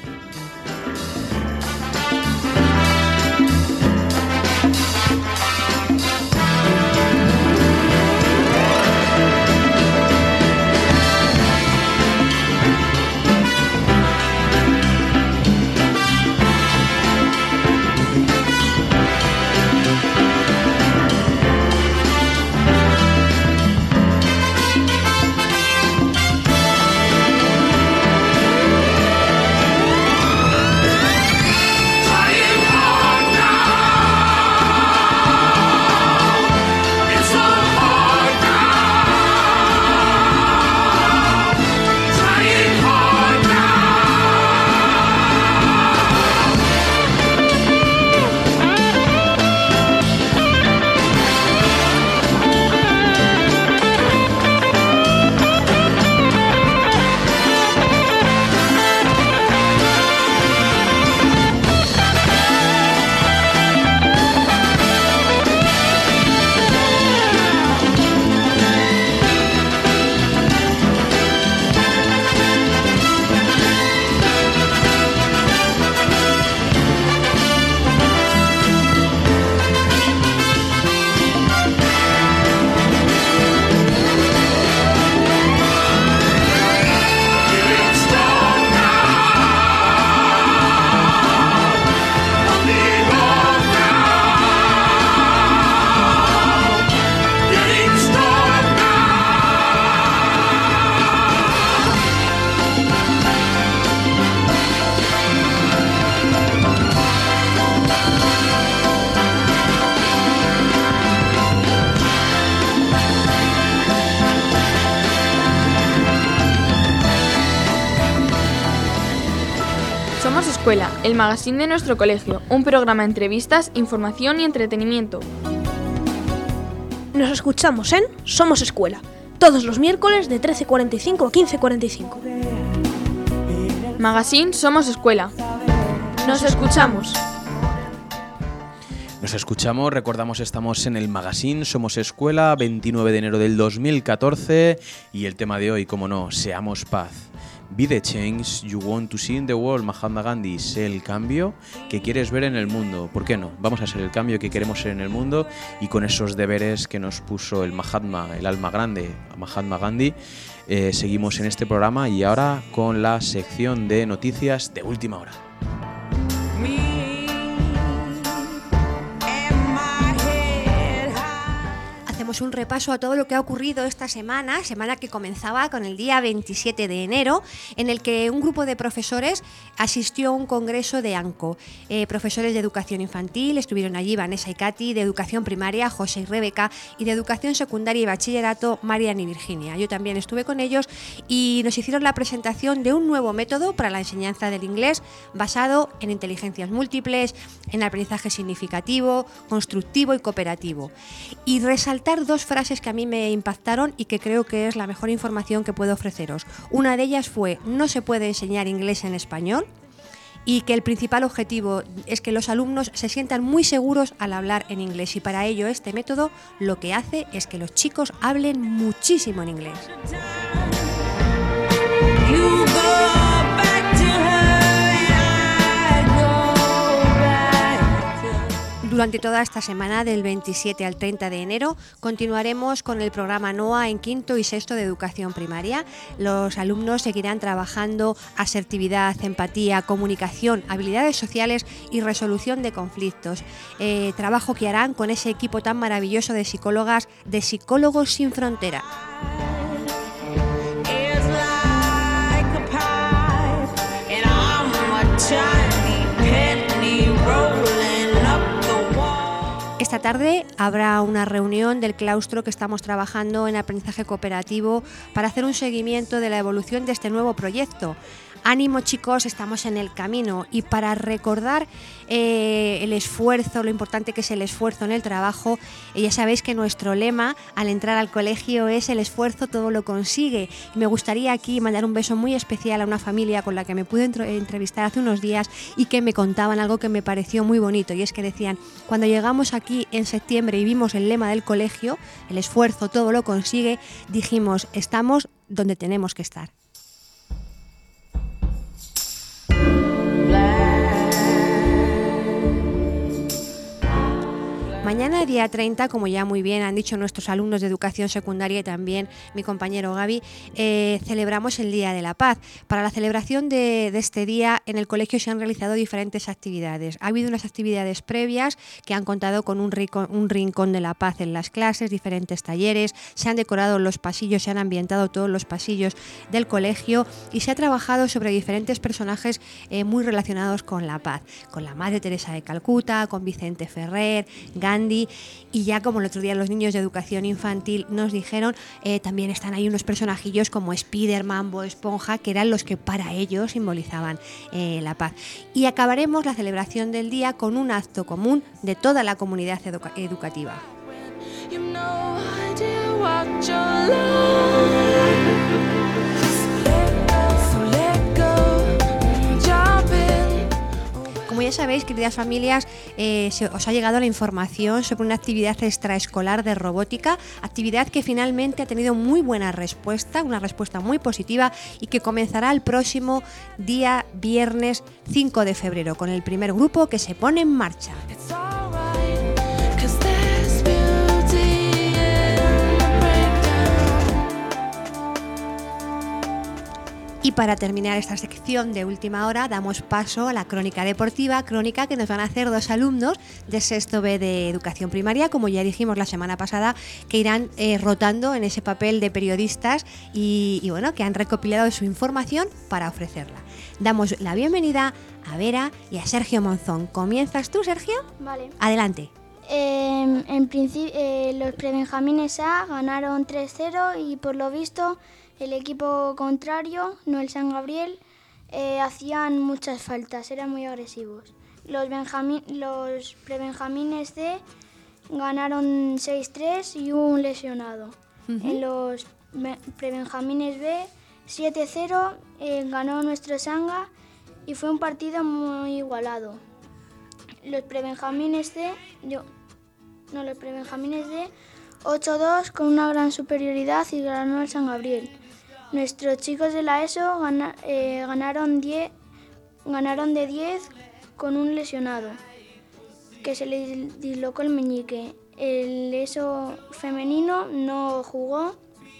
Escuela, el magazine de nuestro colegio, un programa de entrevistas, información y entretenimiento. Nos escuchamos en Somos Escuela, todos los miércoles de trece cuarenta y cinco a quince cuarenta y cinco. Magazine Somos Escuela. Nos escuchamos. Nos escuchamos, recordamos, estamos en el magazine Somos Escuela, veintinueve de enero del dos mil catorce, y el tema de hoy, como no, seamos paz. Be the change you want to see in the world, Mahatma Gandhi. Sé el cambio que quieres ver en el mundo. ¿Por qué no? Vamos a ser el cambio que queremos ser en el mundo, y con esos deberes que nos puso el Mahatma, el alma grande, Mahatma Gandhi, eh, seguimos en este programa, y ahora con la sección de noticias de última hora. Hacemos un repaso a todo lo que ha ocurrido esta semana, semana que comenzaba con el día veintisiete de enero, en el que un grupo de profesores asistió a un congreso de ANCO. Eh, profesores de educación infantil, estuvieron allí Vanessa y Katy, de educación primaria, José y Rebeca, y de educación secundaria y bachillerato, Marian y Virginia. Yo también estuve con ellos y nos hicieron la presentación de un nuevo método para la enseñanza del inglés basado en inteligencias múltiples, en aprendizaje significativo, constructivo y cooperativo. Y resaltar dos frases que a mí me impactaron y que creo que es la mejor información que puedo ofreceros. Una de ellas fue: no se puede enseñar inglés en español, y que el principal objetivo es que los alumnos se sientan muy seguros al hablar en inglés, y para ello este método lo que hace es que los chicos hablen muchísimo en inglés. Durante toda esta semana, del veintisiete al treinta de enero, continuaremos con el programa NOA en quinto y sexto de educación primaria. Los alumnos seguirán trabajando asertividad, empatía, comunicación, habilidades sociales y resolución de conflictos. Eh, trabajo que harán con ese equipo tan maravilloso de psicólogas de Psicólogos Sin Frontera. esta tarde habrá una reunión del claustro que estamos trabajando en aprendizaje cooperativo para hacer un seguimiento de la evolución de este nuevo proyecto. Ánimo, chicos, estamos en el camino, y para recordar eh, el esfuerzo, lo importante que es el esfuerzo en el trabajo, eh, ya sabéis que nuestro lema al entrar al colegio es: el esfuerzo todo lo consigue. Y me gustaría aquí mandar un beso muy especial a una familia con la que me pude entrevistar hace unos días y que me contaban algo que me pareció muy bonito, y es que decían: cuando llegamos aquí en septiembre y vimos el lema del colegio, el esfuerzo todo lo consigue, dijimos: estamos donde tenemos que estar. Mañana, día treinta, como ya muy bien han dicho nuestros alumnos de educación secundaria y también mi compañero Gaby, eh, celebramos el Día de la Paz. Para la celebración de, de este día, en el colegio se han realizado diferentes actividades. Ha habido unas actividades previas que han contado con un, rico, un rincón de la paz en las clases, diferentes talleres, se han decorado los pasillos, se han ambientado todos los pasillos del colegio y se ha trabajado sobre diferentes personajes eh, muy relacionados con la paz, con la Madre Teresa de Calcuta, con Vicente Ferrer, Gandhi. Y ya como el otro día los niños de educación infantil nos dijeron, eh, también están ahí unos personajillos como Spiderman, Bob Esponja, que eran los que para ellos simbolizaban eh, la paz. Y acabaremos la celebración del día con un acto común de toda la comunidad educa- educativa. Como ya sabéis, queridas familias, eh, se, os ha llegado la información sobre una actividad extraescolar de robótica, actividad que finalmente ha tenido muy buena respuesta, una respuesta muy positiva, y que comenzará el próximo día viernes cinco de febrero con el primer grupo que se pone en marcha. Y para terminar esta sección de última hora, damos paso a la crónica deportiva, crónica que nos van a hacer dos alumnos de sexto B de educación primaria, como ya dijimos la semana pasada, que irán eh, rotando en ese papel de periodistas y, y bueno, que han recopilado su información para ofrecerla. Damos la bienvenida a Vera y a Sergio Monzón. ¿Comienzas tú, Sergio? Vale. Adelante. Eh, en principio, eh, los prebenjamines A ganaron tres cero y por lo visto el equipo contrario, no el San Gabriel, eh, hacían muchas faltas, eran muy agresivos. Los, benjamín, los prebenjamines D ganaron seis tres y hubo un lesionado. Uh-huh. En los prebenjamines B, siete cero, eh, ganó nuestro Sanga y fue un partido muy igualado. Los prebenjamines D, yo, no, los prebenjamines D, ocho dos con una gran superioridad y ganó el San Gabriel. Nuestros chicos de la ESO gana, eh, ganaron, diez, ganaron de diez con un lesionado, que se le dislocó el meñique. El ESO femenino no jugó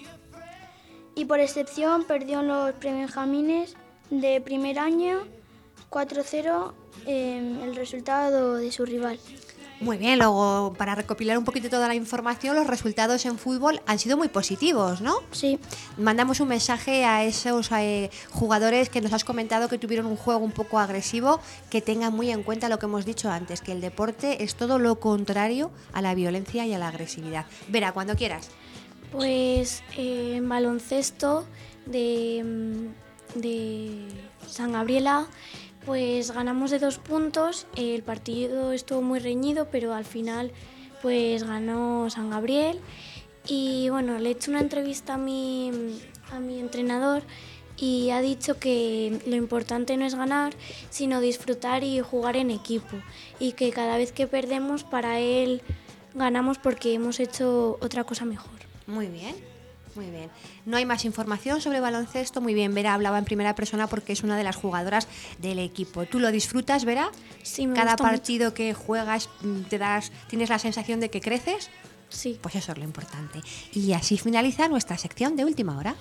y por excepción perdió los prebenjamines de primer año cuatro cero eh, el resultado de su rival. Muy bien, luego para recopilar un poquito toda la información, los resultados en fútbol han sido muy positivos, ¿no? Sí. Mandamos un mensaje a esos eh, jugadores que nos has comentado que tuvieron un juego un poco agresivo, que tengan muy en cuenta lo que hemos dicho antes, que el deporte es todo lo contrario a la violencia y a la agresividad. Vera, cuando quieras. Pues eh, en baloncesto de, de San Gabriela, pues ganamos de dos puntos, el partido estuvo muy reñido, pero al final pues ganó San Gabriel. Y bueno, le he hecho una entrevista a mi, a mi entrenador y ha dicho que lo importante no es ganar, sino disfrutar y jugar en equipo. Y que cada vez que perdemos, para él ganamos porque hemos hecho otra cosa mejor. Muy bien. Muy bien. No hay más información sobre baloncesto. Muy bien, Vera hablaba en primera persona porque es una de las jugadoras del equipo. ¿Tú lo disfrutas, Vera? Sí, me Cada gusta partido mucho. que juegas, te das, ¿tienes la sensación de que creces? Sí. Pues eso es lo importante. Y así finaliza nuestra sección de última hora.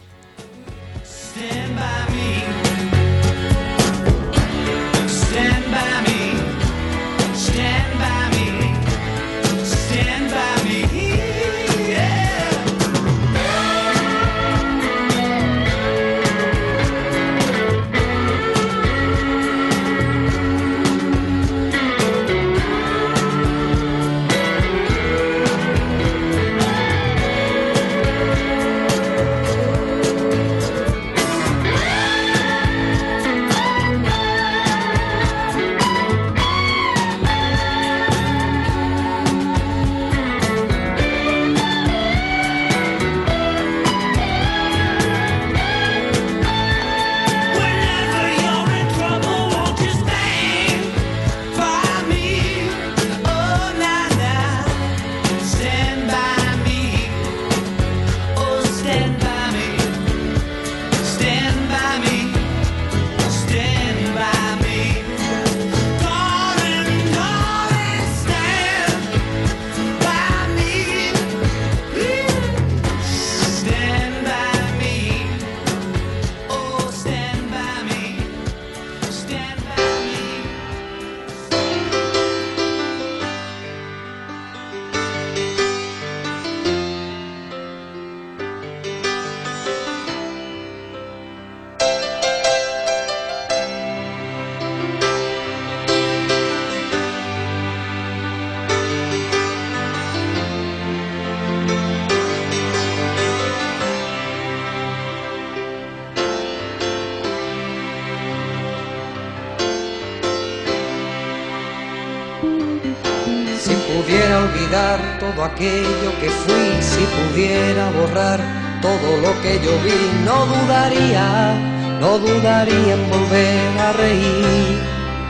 Stand by me. Stand by me. Stand by me. Stand by me. olvidar todo aquello que fui, si pudiera borrar todo lo que yo vi, no dudaría, no dudaría en volver a reír.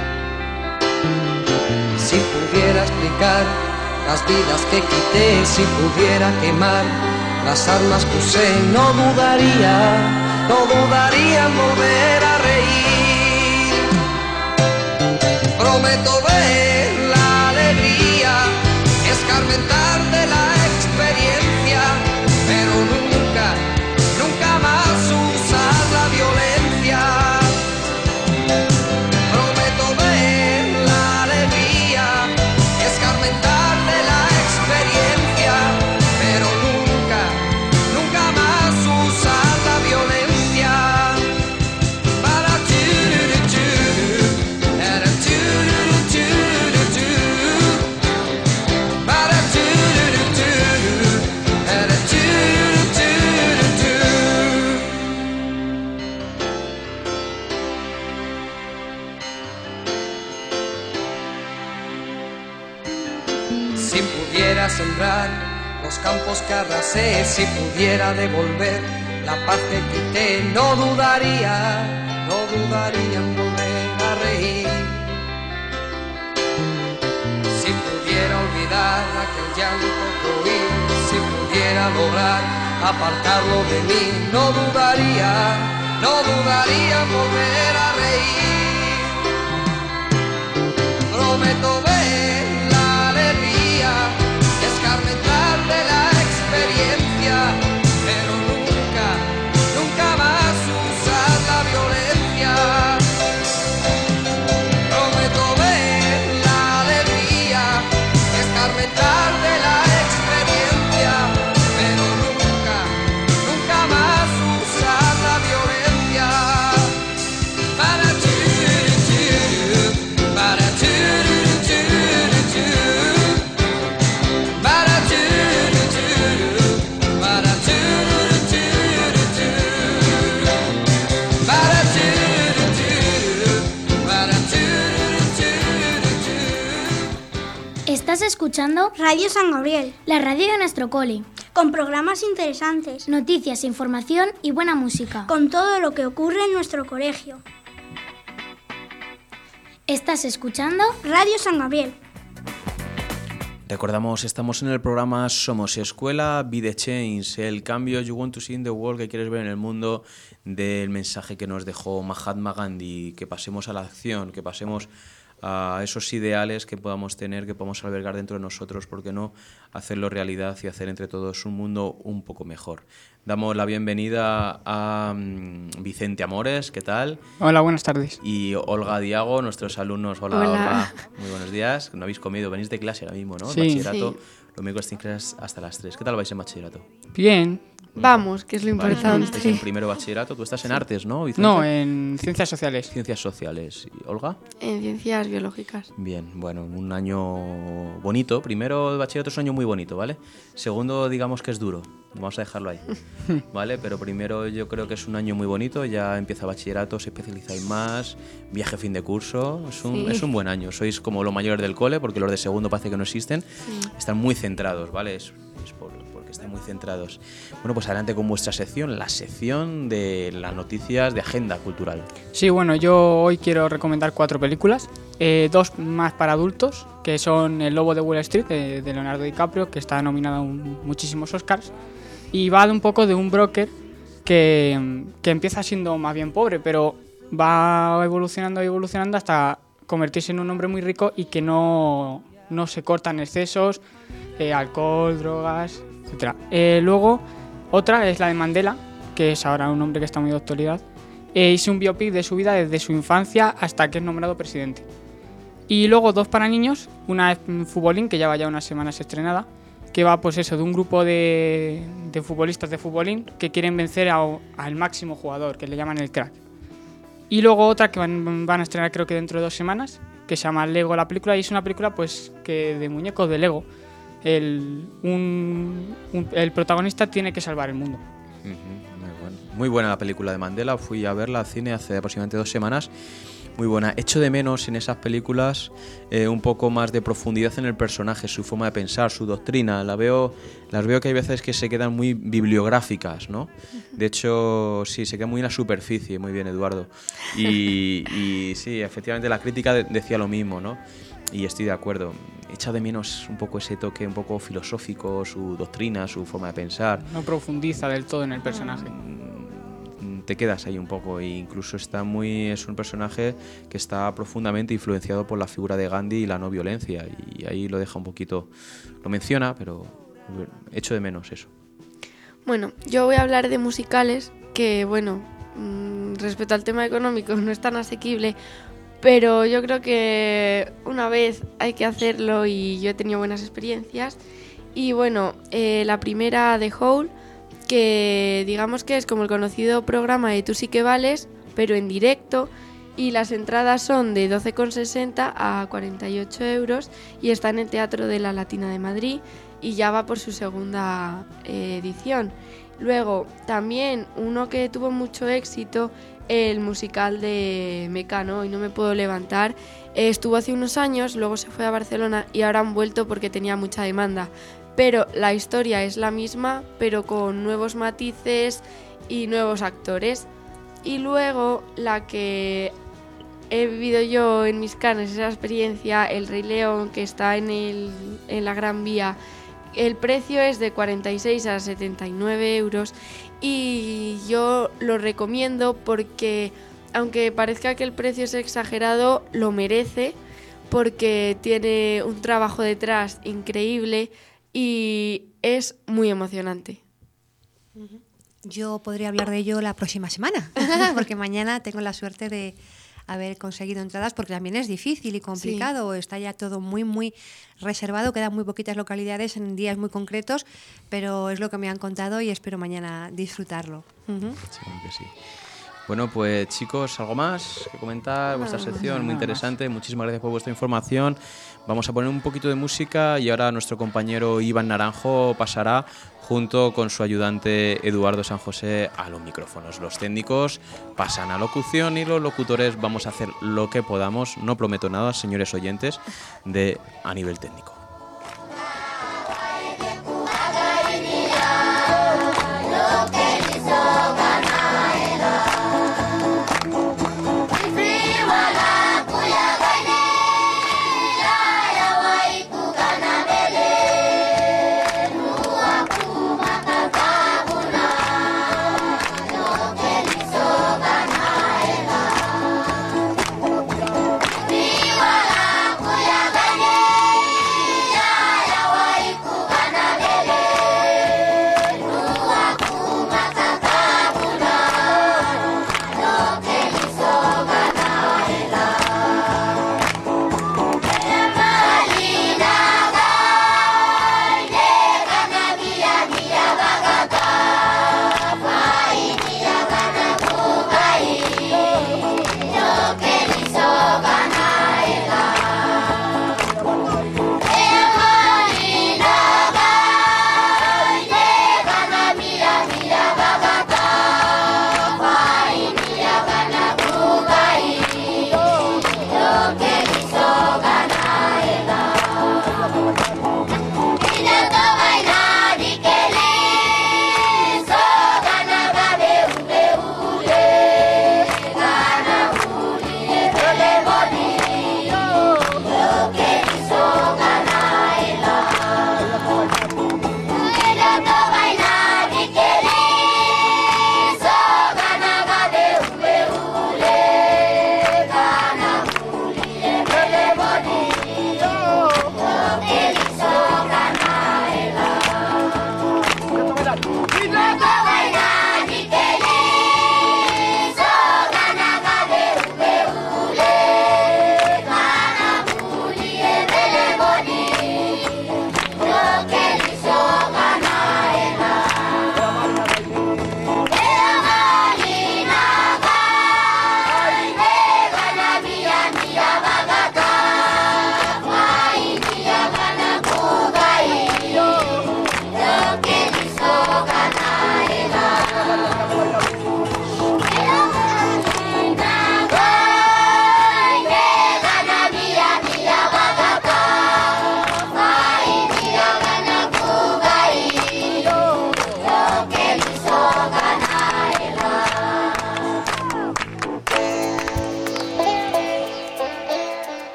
Si pudiera explicar las vidas que quité, si pudiera quemar las armas que usé, no dudaría, no dudaría en volver a reír. Prometo ver la alegría, escarmentar de la experiencia, pero nunca, nunca más usar la violencia. Prometo ver la alegría, escarmentar de la experiencia, pero nunca, nunca más usar la violencia. Para tu-ru-tu, para tu-ru-tu, para tu-ru-tu, para tu-ru-tu. Si pudiera sembrar los campos que arrasé, si pudiera devolver la paz que quité, no dudaría, no dudaría en volver a reír. Si pudiera olvidar aquel llanto que oí, si pudiera lograr apartarlo de mí, no dudaría, no dudaría en volver a reír. Prometo ver la alegría, escarmentar de la experiencia, pero nunca, nunca más usar la violencia. Prometo ver la alegría, escarmentar de la experiencia, pero nunca, nunca más usar la violencia. Para tu-ru-tu, para tu-ru-tu, para tu-ru-tu, para tu-ru-tu, para tu-ru-tu, para tu-ru-tu. Estás escuchando Radio San Gabriel, la radio de nuestro cole. con programas interesantes, Noticias, información y buena música. con todo lo que ocurre en nuestro colegio. Estás escuchando Radio San Gabriel. Recordamos, estamos en el programa Somos Escuela, Be the Change, el cambio you want to see in the world, que quieres ver en el mundo, del mensaje que nos dejó Mahatma Gandhi, que pasemos a la acción, que pasemos a esos ideales que podamos tener, que podamos albergar dentro de nosotros, ¿por qué no hacerlo realidad y hacer entre todos un mundo un poco mejor? Damos la bienvenida a um, Vicente Amores, ¿qué tal? Hola, buenas tardes. Y Olga Diago, nuestros alumnos. Hola, Hola. Olga. Muy buenos días. No habéis comido, venís de clase ahora mismo, ¿no? Sí. El bachillerato, Sí. lo único es que clases hasta las tres. ¿Qué tal vais en bachillerato? Bien. Vamos, que es lo Vale, importante. estáis en primero bachillerato. Tú estás en artes, ¿no, Vicente? No, en ciencias sociales. Ciencias sociales. ¿Y Olga? En ciencias biológicas. Bien, bueno, un año bonito. Primero el bachillerato es un año muy bonito, ¿vale? Segundo, digamos que es duro. Vamos a dejarlo ahí, ¿vale? Pero primero yo creo que es un año muy bonito. Ya empieza bachillerato, se especializáis más. Viaje fin de curso. Es un, Sí. es un buen año. Sois como los mayores del cole, porque los de segundo parece que no existen. Sí. Están muy centrados, ¿vale? Es, es por, porque están muy centrados. Bueno, pues adelante con vuestra sección, la sección de las noticias de agenda cultural. Sí, bueno, yo hoy quiero recomendar cuatro películas. Eh, dos más para adultos, que son El Lobo de Wall Street, de, de Leonardo DiCaprio, que está nominado a un- muchísimos Oscars. Y va de un poco de un broker que, que empieza siendo más bien pobre, pero va evolucionando y evolucionando hasta convertirse en un hombre muy rico y que no, no se cortan excesos, eh, alcohol, drogas, etcétera. Eh, luego, otra es la de Mandela, que es ahora un hombre que está muy de actualidad. Eh, hice un biopic de su vida desde su infancia hasta que es nombrado presidente. Y luego dos para niños, una es mm, Futbolín, que ya va ya unas semanas estrenada, que va pues eso, de un grupo de, de futbolistas de futbolín que quieren vencer a- al máximo jugador, que le llaman el crack. Y luego otra que van, van a estrenar creo que dentro de dos semanas, que se llama Lego la película, y es una película pues que de muñecos de Lego. El, un- un- el protagonista tiene que salvar el mundo. Ujú, muy, bueno. Muy buena la película de Mandela. Fui a verla al cine hace aproximadamente dos semanas. Muy buena. Echo de menos en esas películas eh, un poco más de profundidad en el personaje, su forma de pensar, su doctrina. La veo, las veo que hay veces que se quedan muy bibliográficas, ¿no? De hecho, sí, se queda muy en la superficie. Muy bien, Eduardo. Y, y sí, efectivamente la crítica de, decía lo mismo, ¿no? Y estoy de acuerdo. Echa de menos un poco ese toque un poco filosófico, su doctrina, su forma de pensar. No profundiza del todo en el personaje. Te quedas ahí un poco, e incluso está muy es un personaje que está profundamente influenciado por la figura de Gandhi y la no violencia, y ahí lo deja un poquito, lo menciona, pero echo de menos eso. Bueno, yo voy a hablar de musicales que, bueno, mmm, respecto al tema económico no es tan asequible, pero yo creo que una vez hay que hacerlo y yo he tenido buenas experiencias. Y bueno, eh, la primera, The Hole, que digamos que es como el conocido programa de Tú sí que vales, pero en directo, y las entradas son de doce con sesenta a cuarenta y ocho euros y está en el Teatro de la Latina de Madrid y ya va por su segunda eh, edición. Luego, también uno que tuvo mucho éxito, el musical de Mecano, y no me puedo levantar, eh, estuvo hace unos años, luego se fue a Barcelona y ahora han vuelto porque tenía mucha demanda. Pero la historia es la misma, pero con nuevos matices y nuevos actores. Y luego la que he vivido yo en mis carnes, esa experiencia, El Rey León, que está en, el, en la Gran Vía, el precio es de cuarenta y seis a setenta y nueve euros y yo lo recomiendo porque, aunque parezca que el precio es exagerado, lo merece porque tiene un trabajo detrás increíble y es muy emocionante. Yo podría hablar de ello la próxima semana, porque mañana tengo la suerte de haber conseguido entradas, porque también es difícil y complicado, sí. Está ya todo muy, muy reservado, quedan muy poquitas localidades en días muy concretos, pero es lo que me han contado y espero mañana disfrutarlo. Uh-huh. Seguro que sí. Bueno, pues chicos, ¿algo más que comentar? No, vuestra sección, no, muy interesante. Más. Muchísimas gracias por vuestra información. Vamos a poner un poquito de música y ahora nuestro compañero Iván Naranjo pasará junto con su ayudante Eduardo San José a los micrófonos. Los técnicos pasan a locución y los locutores vamos a hacer lo que podamos. No prometo nada, señores oyentes, de a nivel técnico.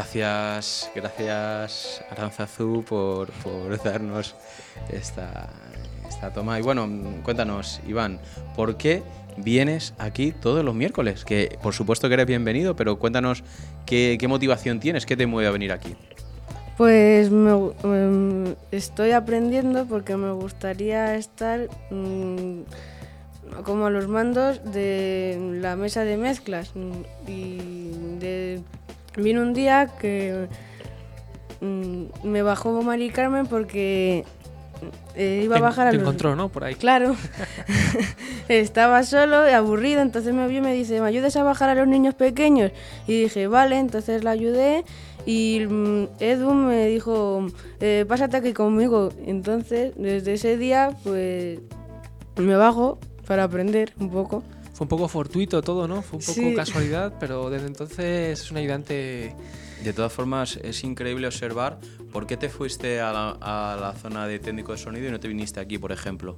Gracias, gracias Aránzazu por, por darnos esta, esta toma. Y bueno, cuéntanos, Iván, ¿por qué vienes aquí todos los miércoles? Que por supuesto que eres bienvenido, pero cuéntanos qué, qué motivación tienes, qué te mueve a venir aquí. Pues me, me, estoy aprendiendo porque me gustaría estar mmm, como a los mandos de la mesa de mezclas. Y de, vino un día que mmm, me bajó Mari Carmen porque eh, iba a bajar a te los... Te encontró, ¿no? Por ahí. Claro. Estaba solo y aburrido, entonces me vio y me dice, ¿me ayudas a bajar a los niños pequeños? Y dije, vale, entonces la ayudé. Y Edu me dijo, eh, pásate aquí conmigo. Entonces, desde ese día, pues me bajo para aprender un poco. Fue un poco fortuito todo, ¿no? Fue un poco sí. casualidad, pero desde entonces es un ayudante. De todas formas, es increíble observar por qué te fuiste a la, a la zona de técnico de sonido y no te viniste aquí, por ejemplo.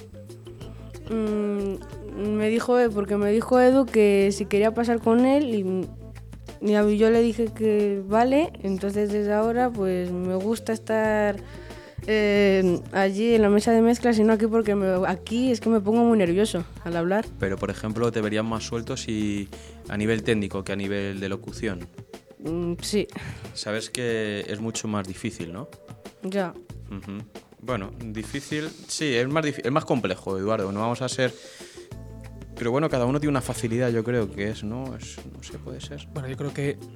Mm, me dijo, porque me dijo Edu que si quería pasar con él y... Y yo le dije que vale, entonces desde ahora pues me gusta estar eh, allí en la mesa de mezclas y no aquí porque me, aquí es que me pongo muy nervioso al hablar. Pero por ejemplo te verían más sueltos y a nivel técnico que a nivel de locución. Mm, sí. Sabes que es mucho más difícil, ¿no? Ya. Uh-huh. Bueno, difícil, sí, es más, es más complejo, Eduardo, no vamos a ser... Pero bueno, cada uno tiene una facilidad, yo creo que es, ¿no? Es, no sé, puede ser. Bueno, yo creo que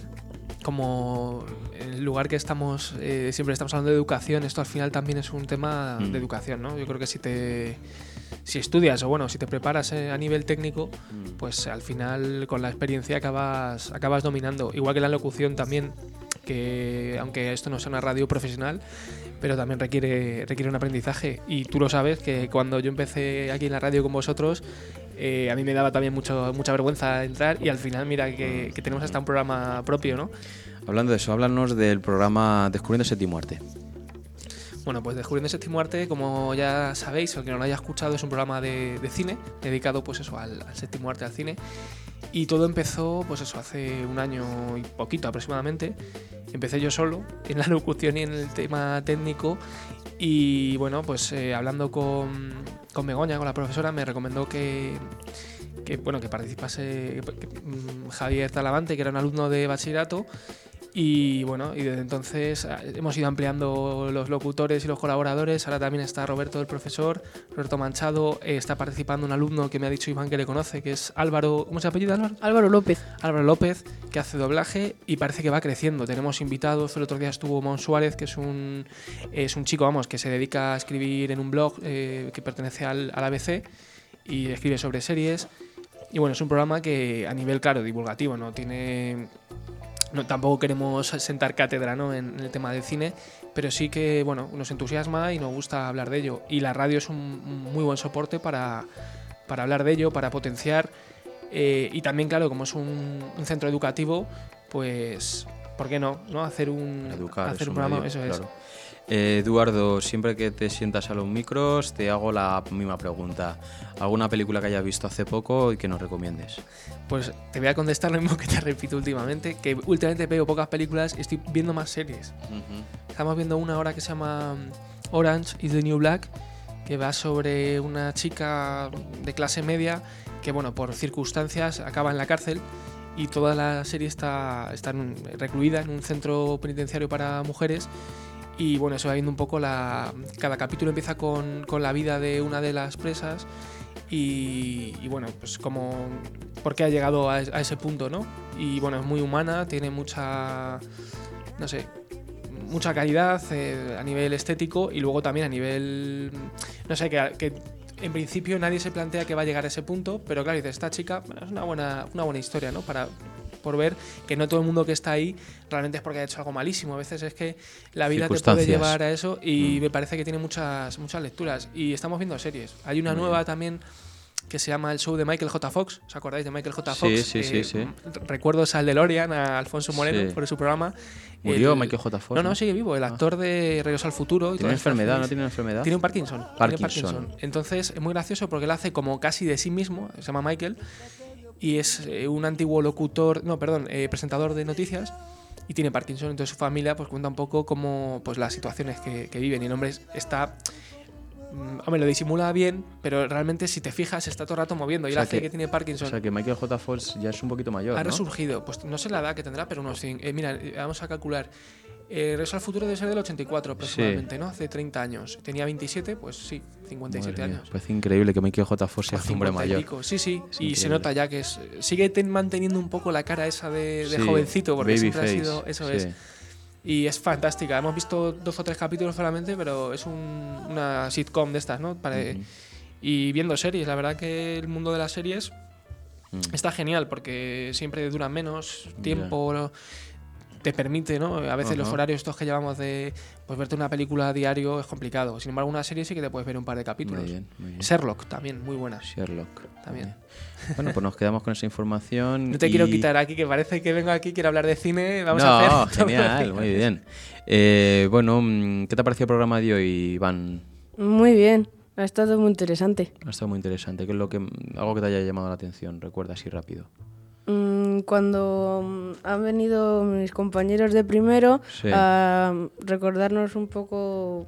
como en el lugar que estamos, eh, siempre estamos hablando de educación, esto al final también es un tema mm. de educación, ¿no? Yo creo que si te si estudias o bueno, si te preparas eh, a nivel técnico, mm. pues al final con la experiencia acabas, acabas dominando. Igual que la locución también, que aunque esto no sea una radio profesional, pero también requiere, requiere un aprendizaje. Y tú lo sabes, que cuando yo empecé aquí en la radio con vosotros, eh, a mí me daba también mucho, mucha vergüenza entrar y al final mira que, que tenemos hasta un programa propio, ¿no? Hablando de eso, háblanos del programa Descubriendo Séptimo Arte. Bueno, pues Descubriendo Séptimo Arte, como ya sabéis, o que no lo haya escuchado, es un programa de, de cine, dedicado pues eso al, al séptimo arte, al cine. Y todo empezó, pues eso, hace un año y poquito aproximadamente. Empecé yo solo en la locución y en el tema técnico. Y bueno, pues eh, hablando con, con Begoña, con la profesora, me recomendó que, que, bueno, que participase que, um, Javier Talavante, que era un alumno de bachillerato. Y bueno, y desde entonces hemos ido ampliando los locutores y los colaboradores. Ahora también está Roberto, el profesor, Roberto Manchado. Eh, está participando un alumno que me ha dicho Iván que le conoce, que es Álvaro. ¿Cómo se apellida Álvaro? Álvaro López. Álvaro López, que hace doblaje y parece que va creciendo. Tenemos invitados. El otro día estuvo Mon Suárez, que es un, es un chico, vamos, que se dedica a escribir en un blog eh, que pertenece al, al A B C y escribe sobre series. Y bueno, es un programa que a nivel, claro, divulgativo, no tiene... No, tampoco queremos sentar cátedra, ¿no? en, en el tema del cine, pero sí que bueno, nos entusiasma y nos gusta hablar de ello. Y la radio es un, un muy buen soporte para, para hablar de ello, para potenciar. Eh, y también, claro, como es un, un centro educativo, pues, ¿por qué no? ¿no? Hacer un, Educar, hacer es un un programa, medio, eso claro. es. Eh, Eduardo, siempre que te sientas a los micros, te hago la misma pregunta. ¿Alguna película que hayas visto hace poco y que nos recomiendes? Pues te voy a contestar lo mismo que te repito últimamente, que últimamente veo pocas películas y estoy viendo más series. Uh-huh. Estamos viendo una ahora que se llama Orange is the New Black, que va sobre una chica de clase media que, bueno, por circunstancias acaba en la cárcel y toda la serie está, está en un, recluida en un centro penitenciario para mujeres. Y bueno, eso va viendo un poco la... Cada capítulo empieza con, con la vida de una de las presas y, y bueno, pues como... ¿Por qué ha llegado a, a ese punto, no? Y bueno, es muy humana, tiene mucha... No sé... Mucha calidad eh, a nivel estético y luego también a nivel... No sé, que, que en principio nadie se plantea que va a llegar a ese punto, pero claro, dice, esta chica bueno, es una buena, una buena historia, ¿no? Para... por ver que no todo el mundo que está ahí realmente es porque ha hecho algo malísimo. A veces es que la vida te puede llevar a eso y mm. me parece que tiene muchas, muchas lecturas. Y estamos viendo series. Hay una Muy nueva bien. también que se llama El Show de Michael J. Fox. ¿Os acordáis de Michael J. Fox? Sí, sí, eh, sí, sí. Recuerdos al DeLorean, a Alfonso Moreno, sí. por su programa. ¿Murió el, Michael J. Fox? No, no, sigue vivo. El actor ah. de Regreso al Futuro. Y ¿Tiene enfermedad? ¿No tiene una enfermedad? Tiene un Parkinson. Parkinson. Tiene Parkinson. Entonces es muy gracioso porque él hace como casi de sí mismo. Se llama Michael. Y es eh, un antiguo locutor, no, perdón, eh, presentador de noticias y tiene Parkinson, entonces su familia pues cuenta un poco cómo pues las situaciones que, que viven y el hombre está... Hombre, lo disimula bien, pero realmente si te fijas está todo el rato moviendo y él hace que, que tiene Parkinson. O sea que Michael J. Fox ya es un poquito mayor, ha ¿no? resurgido, pues no sé la edad que tendrá, pero unos eh, mira, vamos a calcular. Eh, Regreso al futuro debe ser del ochenta y cuatro aproximadamente, sí. ¿no? Hace treinta años. Tenía veintisiete, pues sí, cincuenta y siete Madre años. Mía, parece increíble que Michael J. Fox sea un hombre mayor. Pico. Sí, sí, es y increíble. se nota ya que es, sigue ten, manteniendo un poco la cara esa de, de sí, jovencito, porque siempre face. ha sido, eso sí. es. Y es fantástica. Hemos visto dos o tres capítulos solamente, pero es un, una sitcom de estas, ¿no? Para, uh-huh. Y viendo series, la verdad que el mundo de las series uh-huh. está genial porque siempre duran menos tiempo. Yeah. Te permite, ¿no? A veces uh-huh. los horarios estos que llevamos de pues verte una película a diario es complicado. Sin embargo, una serie sí que te puedes ver un par de capítulos. Muy bien, muy bien. Sherlock también, muy buena. Sherlock. También. Bueno, pues nos quedamos con esa información. No te y... quiero quitar aquí, que parece que vengo aquí, quiero hablar de cine. Vamos no, a hacer. Genial, muy bien. Eh, bueno, ¿qué te ha parecido el programa de hoy, Iván? Muy bien. Ha estado muy interesante. Ha estado muy interesante. ¿Qué es lo que, algo que te haya llamado la atención? Recuerda así rápido. Cuando han venido mis compañeros de primero sí. a recordarnos un poco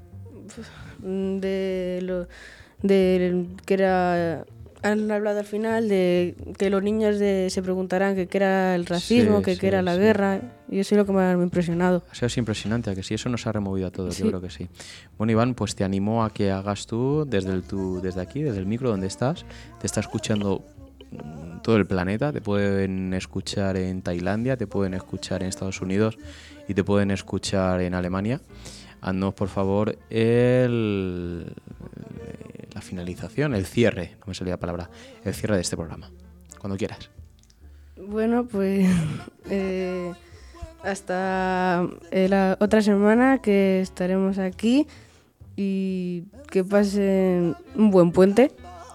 de lo de que era, han hablado al final de que los niños de, se preguntarán que qué era el racismo, sí, que sí, qué era la sí. guerra, y eso es lo que me ha impresionado. Ha sido impresionante, a que sí, eso nos ha removido a todos, sí. yo creo que sí. Bueno, Iván, pues te animo a que hagas tú desde, el, tu, desde aquí, desde el micro donde estás, te está escuchando todo el planeta, te pueden escuchar en Tailandia, te pueden escuchar en Estados Unidos y te pueden escuchar en Alemania. Haznos por favor el, la finalización, el cierre, no me salía la palabra, el cierre de este programa, cuando quieras. Bueno, pues eh, hasta la otra semana que estaremos aquí y que pasen un buen puente.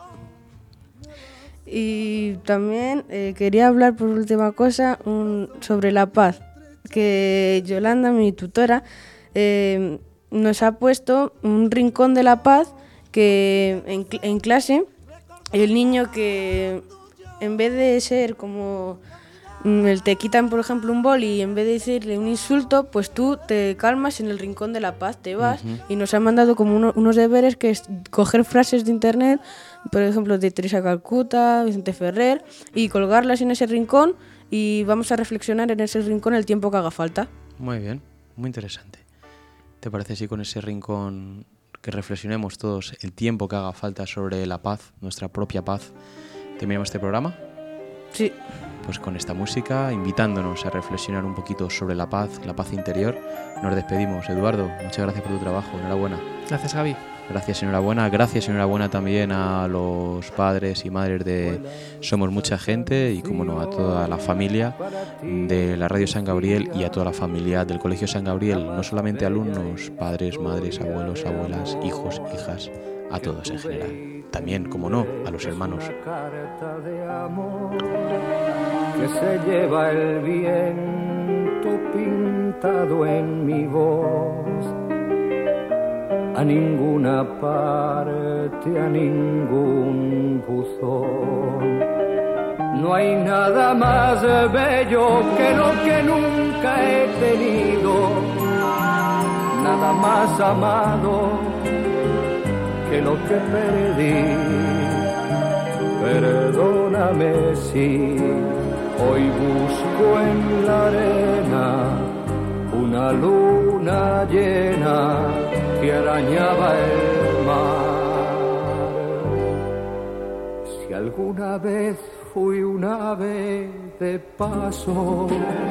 Y también eh, quería hablar por última cosa un, sobre la paz, que Yolanda, mi tutora, eh, nos ha puesto un rincón de la paz que en, en clase el niño que en vez de ser como el te quitan por ejemplo un boli y en vez de decirle un insulto, pues tú te calmas en el rincón de la paz, te vas uh-huh. y nos han mandado como uno, unos deberes que es coger frases de internet, por ejemplo de Teresa Calcuta, Vicente Ferrer, y colgarlas en ese rincón y vamos a reflexionar en ese rincón el tiempo que haga falta. Muy bien, muy interesante. ¿Te parece si con ese rincón que reflexionemos todos el tiempo que haga falta sobre la paz, nuestra propia paz, terminamos este programa? Sí. Pues con esta música, invitándonos a reflexionar un poquito sobre la paz, la paz interior, nos despedimos. Eduardo, muchas gracias por tu trabajo, enhorabuena. Gracias, Gaby. Gracias, enhorabuena. Gracias, enhorabuena también a los padres y madres de Somos Mucha Gente y, como no, a toda la familia de la Radio San Gabriel y a toda la familia del Colegio San Gabriel, no solamente alumnos, padres, madres, abuelos, abuelas, hijos, hijas, a todos en general. También, como no, a los hermanos. Que se lleva el viento pintado en mi voz, a ninguna parte, a ningún buzón. No hay nada más bello que lo que nunca he tenido, nada más amado que lo que perdí. Perdóname si hoy busco en la arena una luna llena que arañaba el mar. Si alguna vez fui un ave de paso,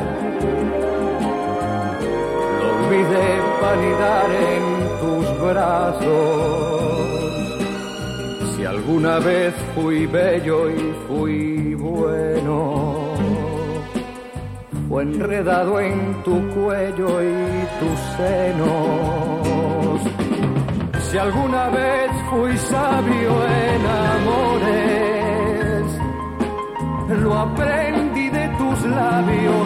lo olvidé para anidar en tus brazos. Si alguna vez fui bello y fui bueno, fue enredado en tu cuello y tus senos. Si alguna vez fui sabio en amores, lo aprendí de tus labios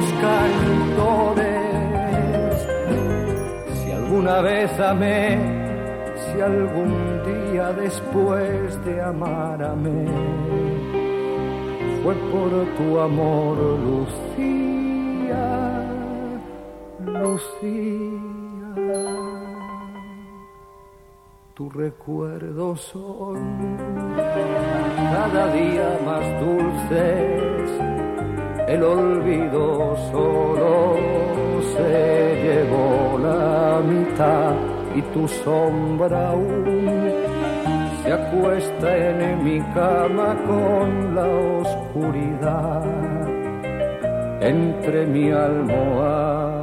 cantores. Si alguna vez amé, si algún día después de amar amé, fue por tu amor, Lucía, Lucía, tus recuerdos son cada día más dulces, el olvido solo se llevó la mitad y tu sombra aún se acuesta en mi cama con la oscuridad entre mi almohada